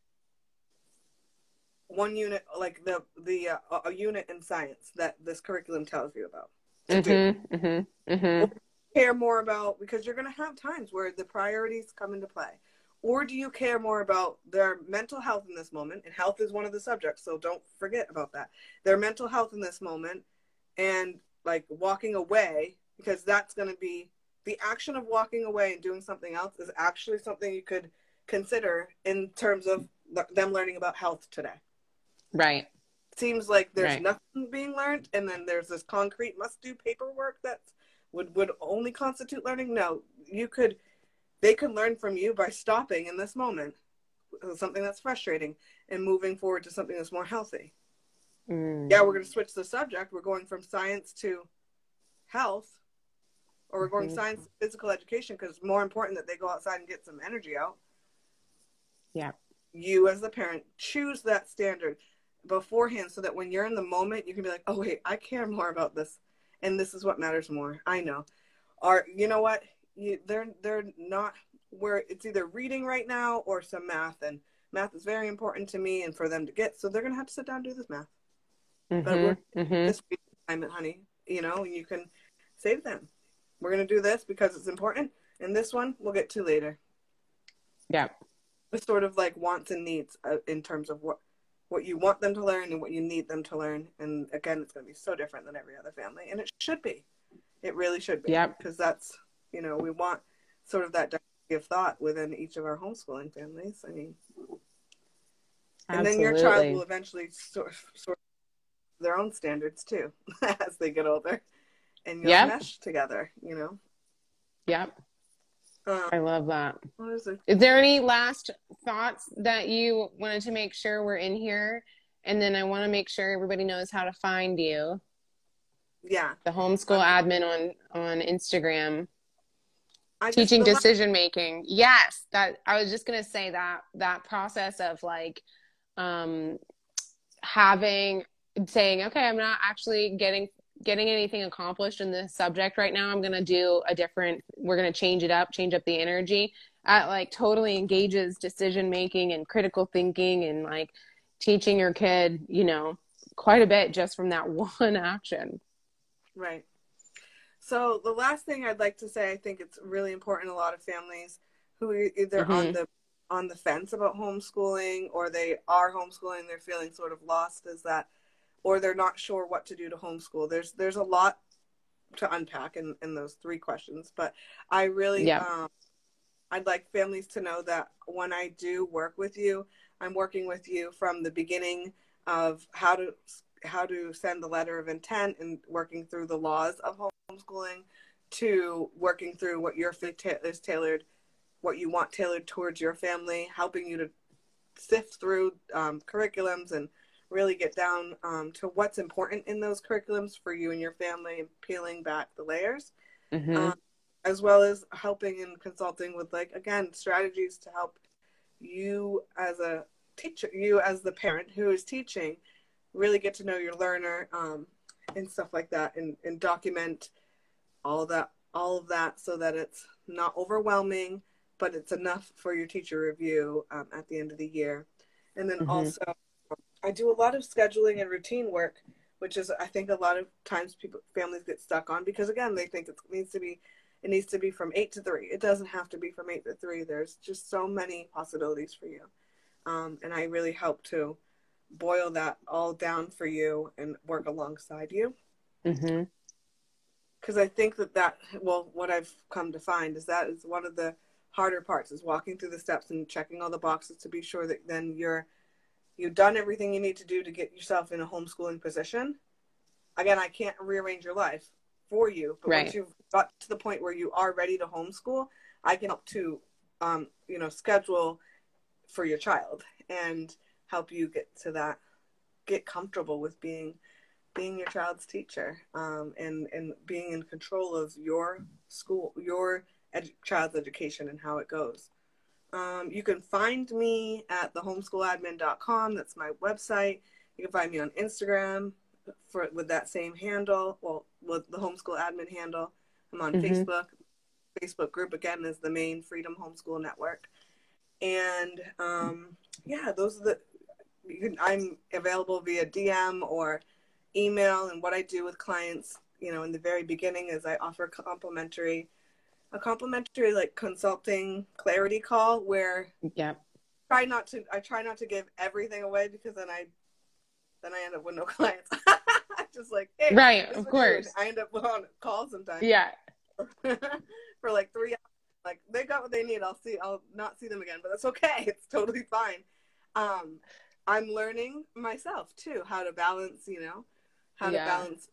one unit, like the the uh, a unit in science that this curriculum tells you about? Mm-hmm, mm-hmm, mm-hmm. Care more about, because you're going to have times where the priorities come into play. Or do you care more about their mental health in this moment? And health is one of the subjects, so don't forget about that. Their mental health in this moment, and like walking away, because that's going to be the action of walking away and doing something else is actually something you could consider in terms of them learning about health today. Right. Seems like there's right. nothing being learned, and then there's this concrete must-do paperwork that would, would only constitute learning. No, you could, they could learn from you by stopping in this moment, something that's frustrating, and moving forward to something that's more healthy. Mm. Yeah, we're going to switch the subject. We're going from science to health, or we're going mm-hmm. science to physical education, because it's more important that they go outside and get some energy out. Yeah. You as the parent choose that standard beforehand, so that when you're in the moment, you can be like, oh wait, I care more about this, and this is what matters more. I know. Or you know what? You, they're they're not where it's either reading right now or some math, and math is very important to me and for them to get. So they're gonna have to sit down and do this math. Mm-hmm, but we're mm-hmm. this assignment, honey, you know, and you can say to them, we're gonna do this because it's important, and this one we'll get to later. Yeah. It's sort of like wants and needs uh, in terms of what what you want them to learn and what you need them to learn. And again, it's going to be so different than every other family. And it should be. It really should be. Yeah. Because that's, you know, we want sort of that diversity of thought within each of our homeschooling families. I mean, and Absolutely. then your child will eventually sort of, sort of their own standards too, as they get older. And you'll yep. mesh together, you know? Yep. Um, I love that. What is it? Is there any last thoughts that you wanted to make sure we're in here? And then I want to make sure everybody knows how to find you. Yeah. The homeschool um, admin on, on Instagram. I Teaching decision making. Yes. That I was just going to say that, that process of like, um, having, saying, okay, I'm not actually getting getting anything accomplished in this subject right now. I'm going to do a different, we're going to change it up, change up the energy. That like totally engages decision making and critical thinking, and like teaching your kid, you know, quite a bit just from that one action. Right. So the last thing I'd like to say, I think it's really important. A lot of families who are either mm-hmm. on the, on the fence about homeschooling, or they are homeschooling, they're feeling sort of lost, is that, or they're not sure what to do to homeschool. There's there's a lot to unpack in, in those three questions. But I really, yeah. um, I'd like families to know that when I do work with you, I'm working with you from the beginning of how to how to send the letter of intent and working through the laws of homeschooling, to working through what your fit is tailored, what you want tailored towards your family, helping you to sift through um, curriculums and really get down um, to what's important in those curriculums for you and your family, and peeling back the layers, mm-hmm. um, as well as helping and consulting with, like, again, strategies to help you as a teacher, you as the parent who is teaching, really get to know your learner um, and stuff like that, and, and document all of that, all of that so that it's not overwhelming, but it's enough for your teacher review um, at the end of the year. And then mm-hmm. also, I do a lot of scheduling and routine work, which is, I think, a lot of times people, families get stuck on, because again, they think it needs to be, it needs to be from eight to three. It doesn't have to be from eight to three. There's just so many possibilities for you. Um, and I really help to boil that all down for you and work alongside you. Mm-hmm. Because I think that that, well, what I've come to find is that is one of the harder parts, is walking through the steps and checking all the boxes to be sure that then you're You've done everything you need to do to get yourself in a homeschooling position. Again, I can't rearrange your life for you, but right. once you've got to the point where you are ready to homeschool, I can help to, um, you know, schedule for your child and help you get to that, get comfortable with being, being your child's teacher, um, and, and being in control of your school, your ed- child's education and how it goes. Um, you can find me at the homeschool admin dot com. That's my website. You can find me on Instagram for with that same handle, well, with the homeschool admin handle. I'm on Mm-hmm. Facebook. Facebook group again is the main Freedom Homeschool Network. And um, yeah, those are the, you can, I'm available via D M or email. And what I do with clients, you know, in the very beginning is I offer complimentary, a complimentary like consulting clarity call where Yeah. try not to, I try not to give everything away because then I, then I end up with no clients. Just like, hey, right, of course. I end up on calls sometimes. Yeah. For like three hours. Like they got what they need. I'll see. I'll not see them again, but that's okay. It's totally fine. Um, I'm learning myself too how to balance. You know, how yeah. to balance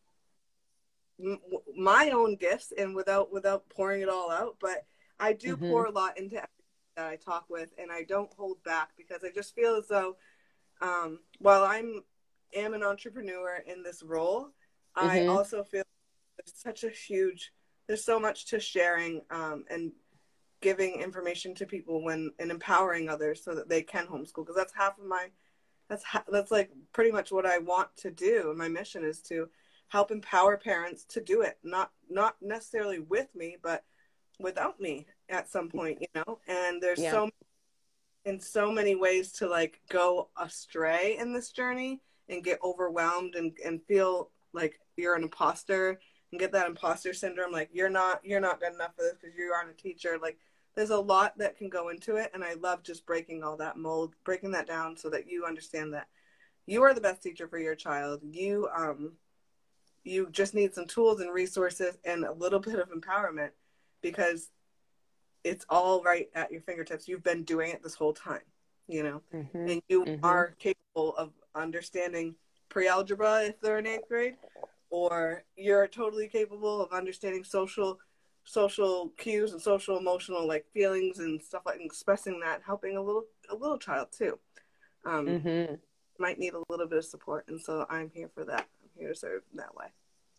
m- my own gifts and without without pouring it all out. But I do mm-hmm. pour a lot into everything that I talk with, and I don't hold back because I just feel as though um, while I'm am an entrepreneur in this role, mm-hmm. I also feel there's such a huge there's so much to sharing um, and giving information to people when and empowering others so that they can homeschool, because that's half of my that's ha- that's like pretty much what I want to do. My mission is to help empower parents to do it, not not necessarily with me, but without me at some point, you know. And there's yeah. so in so many ways to like go astray in this journey and get overwhelmed and, and feel like you're an imposter and get that imposter syndrome, like you're not you're not good enough for this because you aren't a teacher. Like there's a lot that can go into it, and I love just breaking all that mold, breaking that down so that you understand that you are the best teacher for your child. You um you just need some tools and resources and a little bit of empowerment because it's all right at your fingertips. You've been doing it this whole time, you know, mm-hmm. and you mm-hmm. are capable of understanding pre-algebra if they're in eighth grade, or you're totally capable of understanding social social cues and social emotional like feelings and stuff like and expressing that, helping a little a little child too. Um, mm-hmm. Might need a little bit of support, and so I'm here for that. I'm here to serve that way.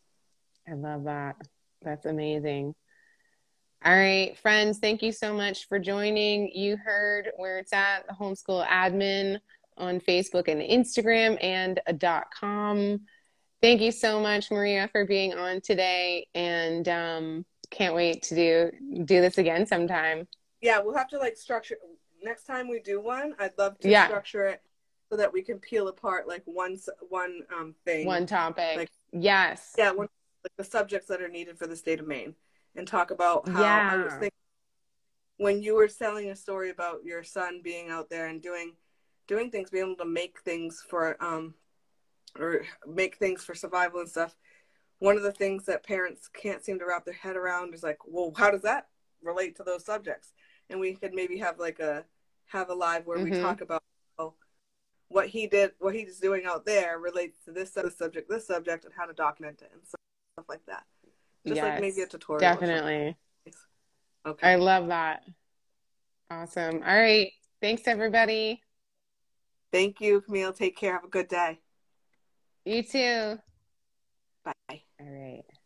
I love that. That's amazing. All right, friends, thank you so much for joining. You heard where it's at, the Homeschool Admin on Facebook and Instagram and a dot com. Thank you so much, Maria, for being on today, and um, can't wait to do do this again sometime. Yeah, we'll have to like structure next time we do one. I'd love to yeah. structure it so that we can peel apart like one one um thing, one topic. Like yes, yeah, one like the subjects that are needed for the state of Maine, and talk about how yeah. I was thinking when you were telling a story about your son being out there and doing doing things, being able to make things for um. or make things for survival and stuff. One of the things that parents can't seem to wrap their head around is like, well, how does that relate to those subjects? And we could maybe have like a, have a live where mm-hmm. we talk about oh, what he did, what he's doing out there relates to this subject, this subject, and how to document it and stuff like that. Just yes, like maybe a tutorial. Definitely. Okay. I love that. Awesome. All right. Thanks, everybody. Thank you, Camille. Take care. Have a good day. You too. Bye. All right.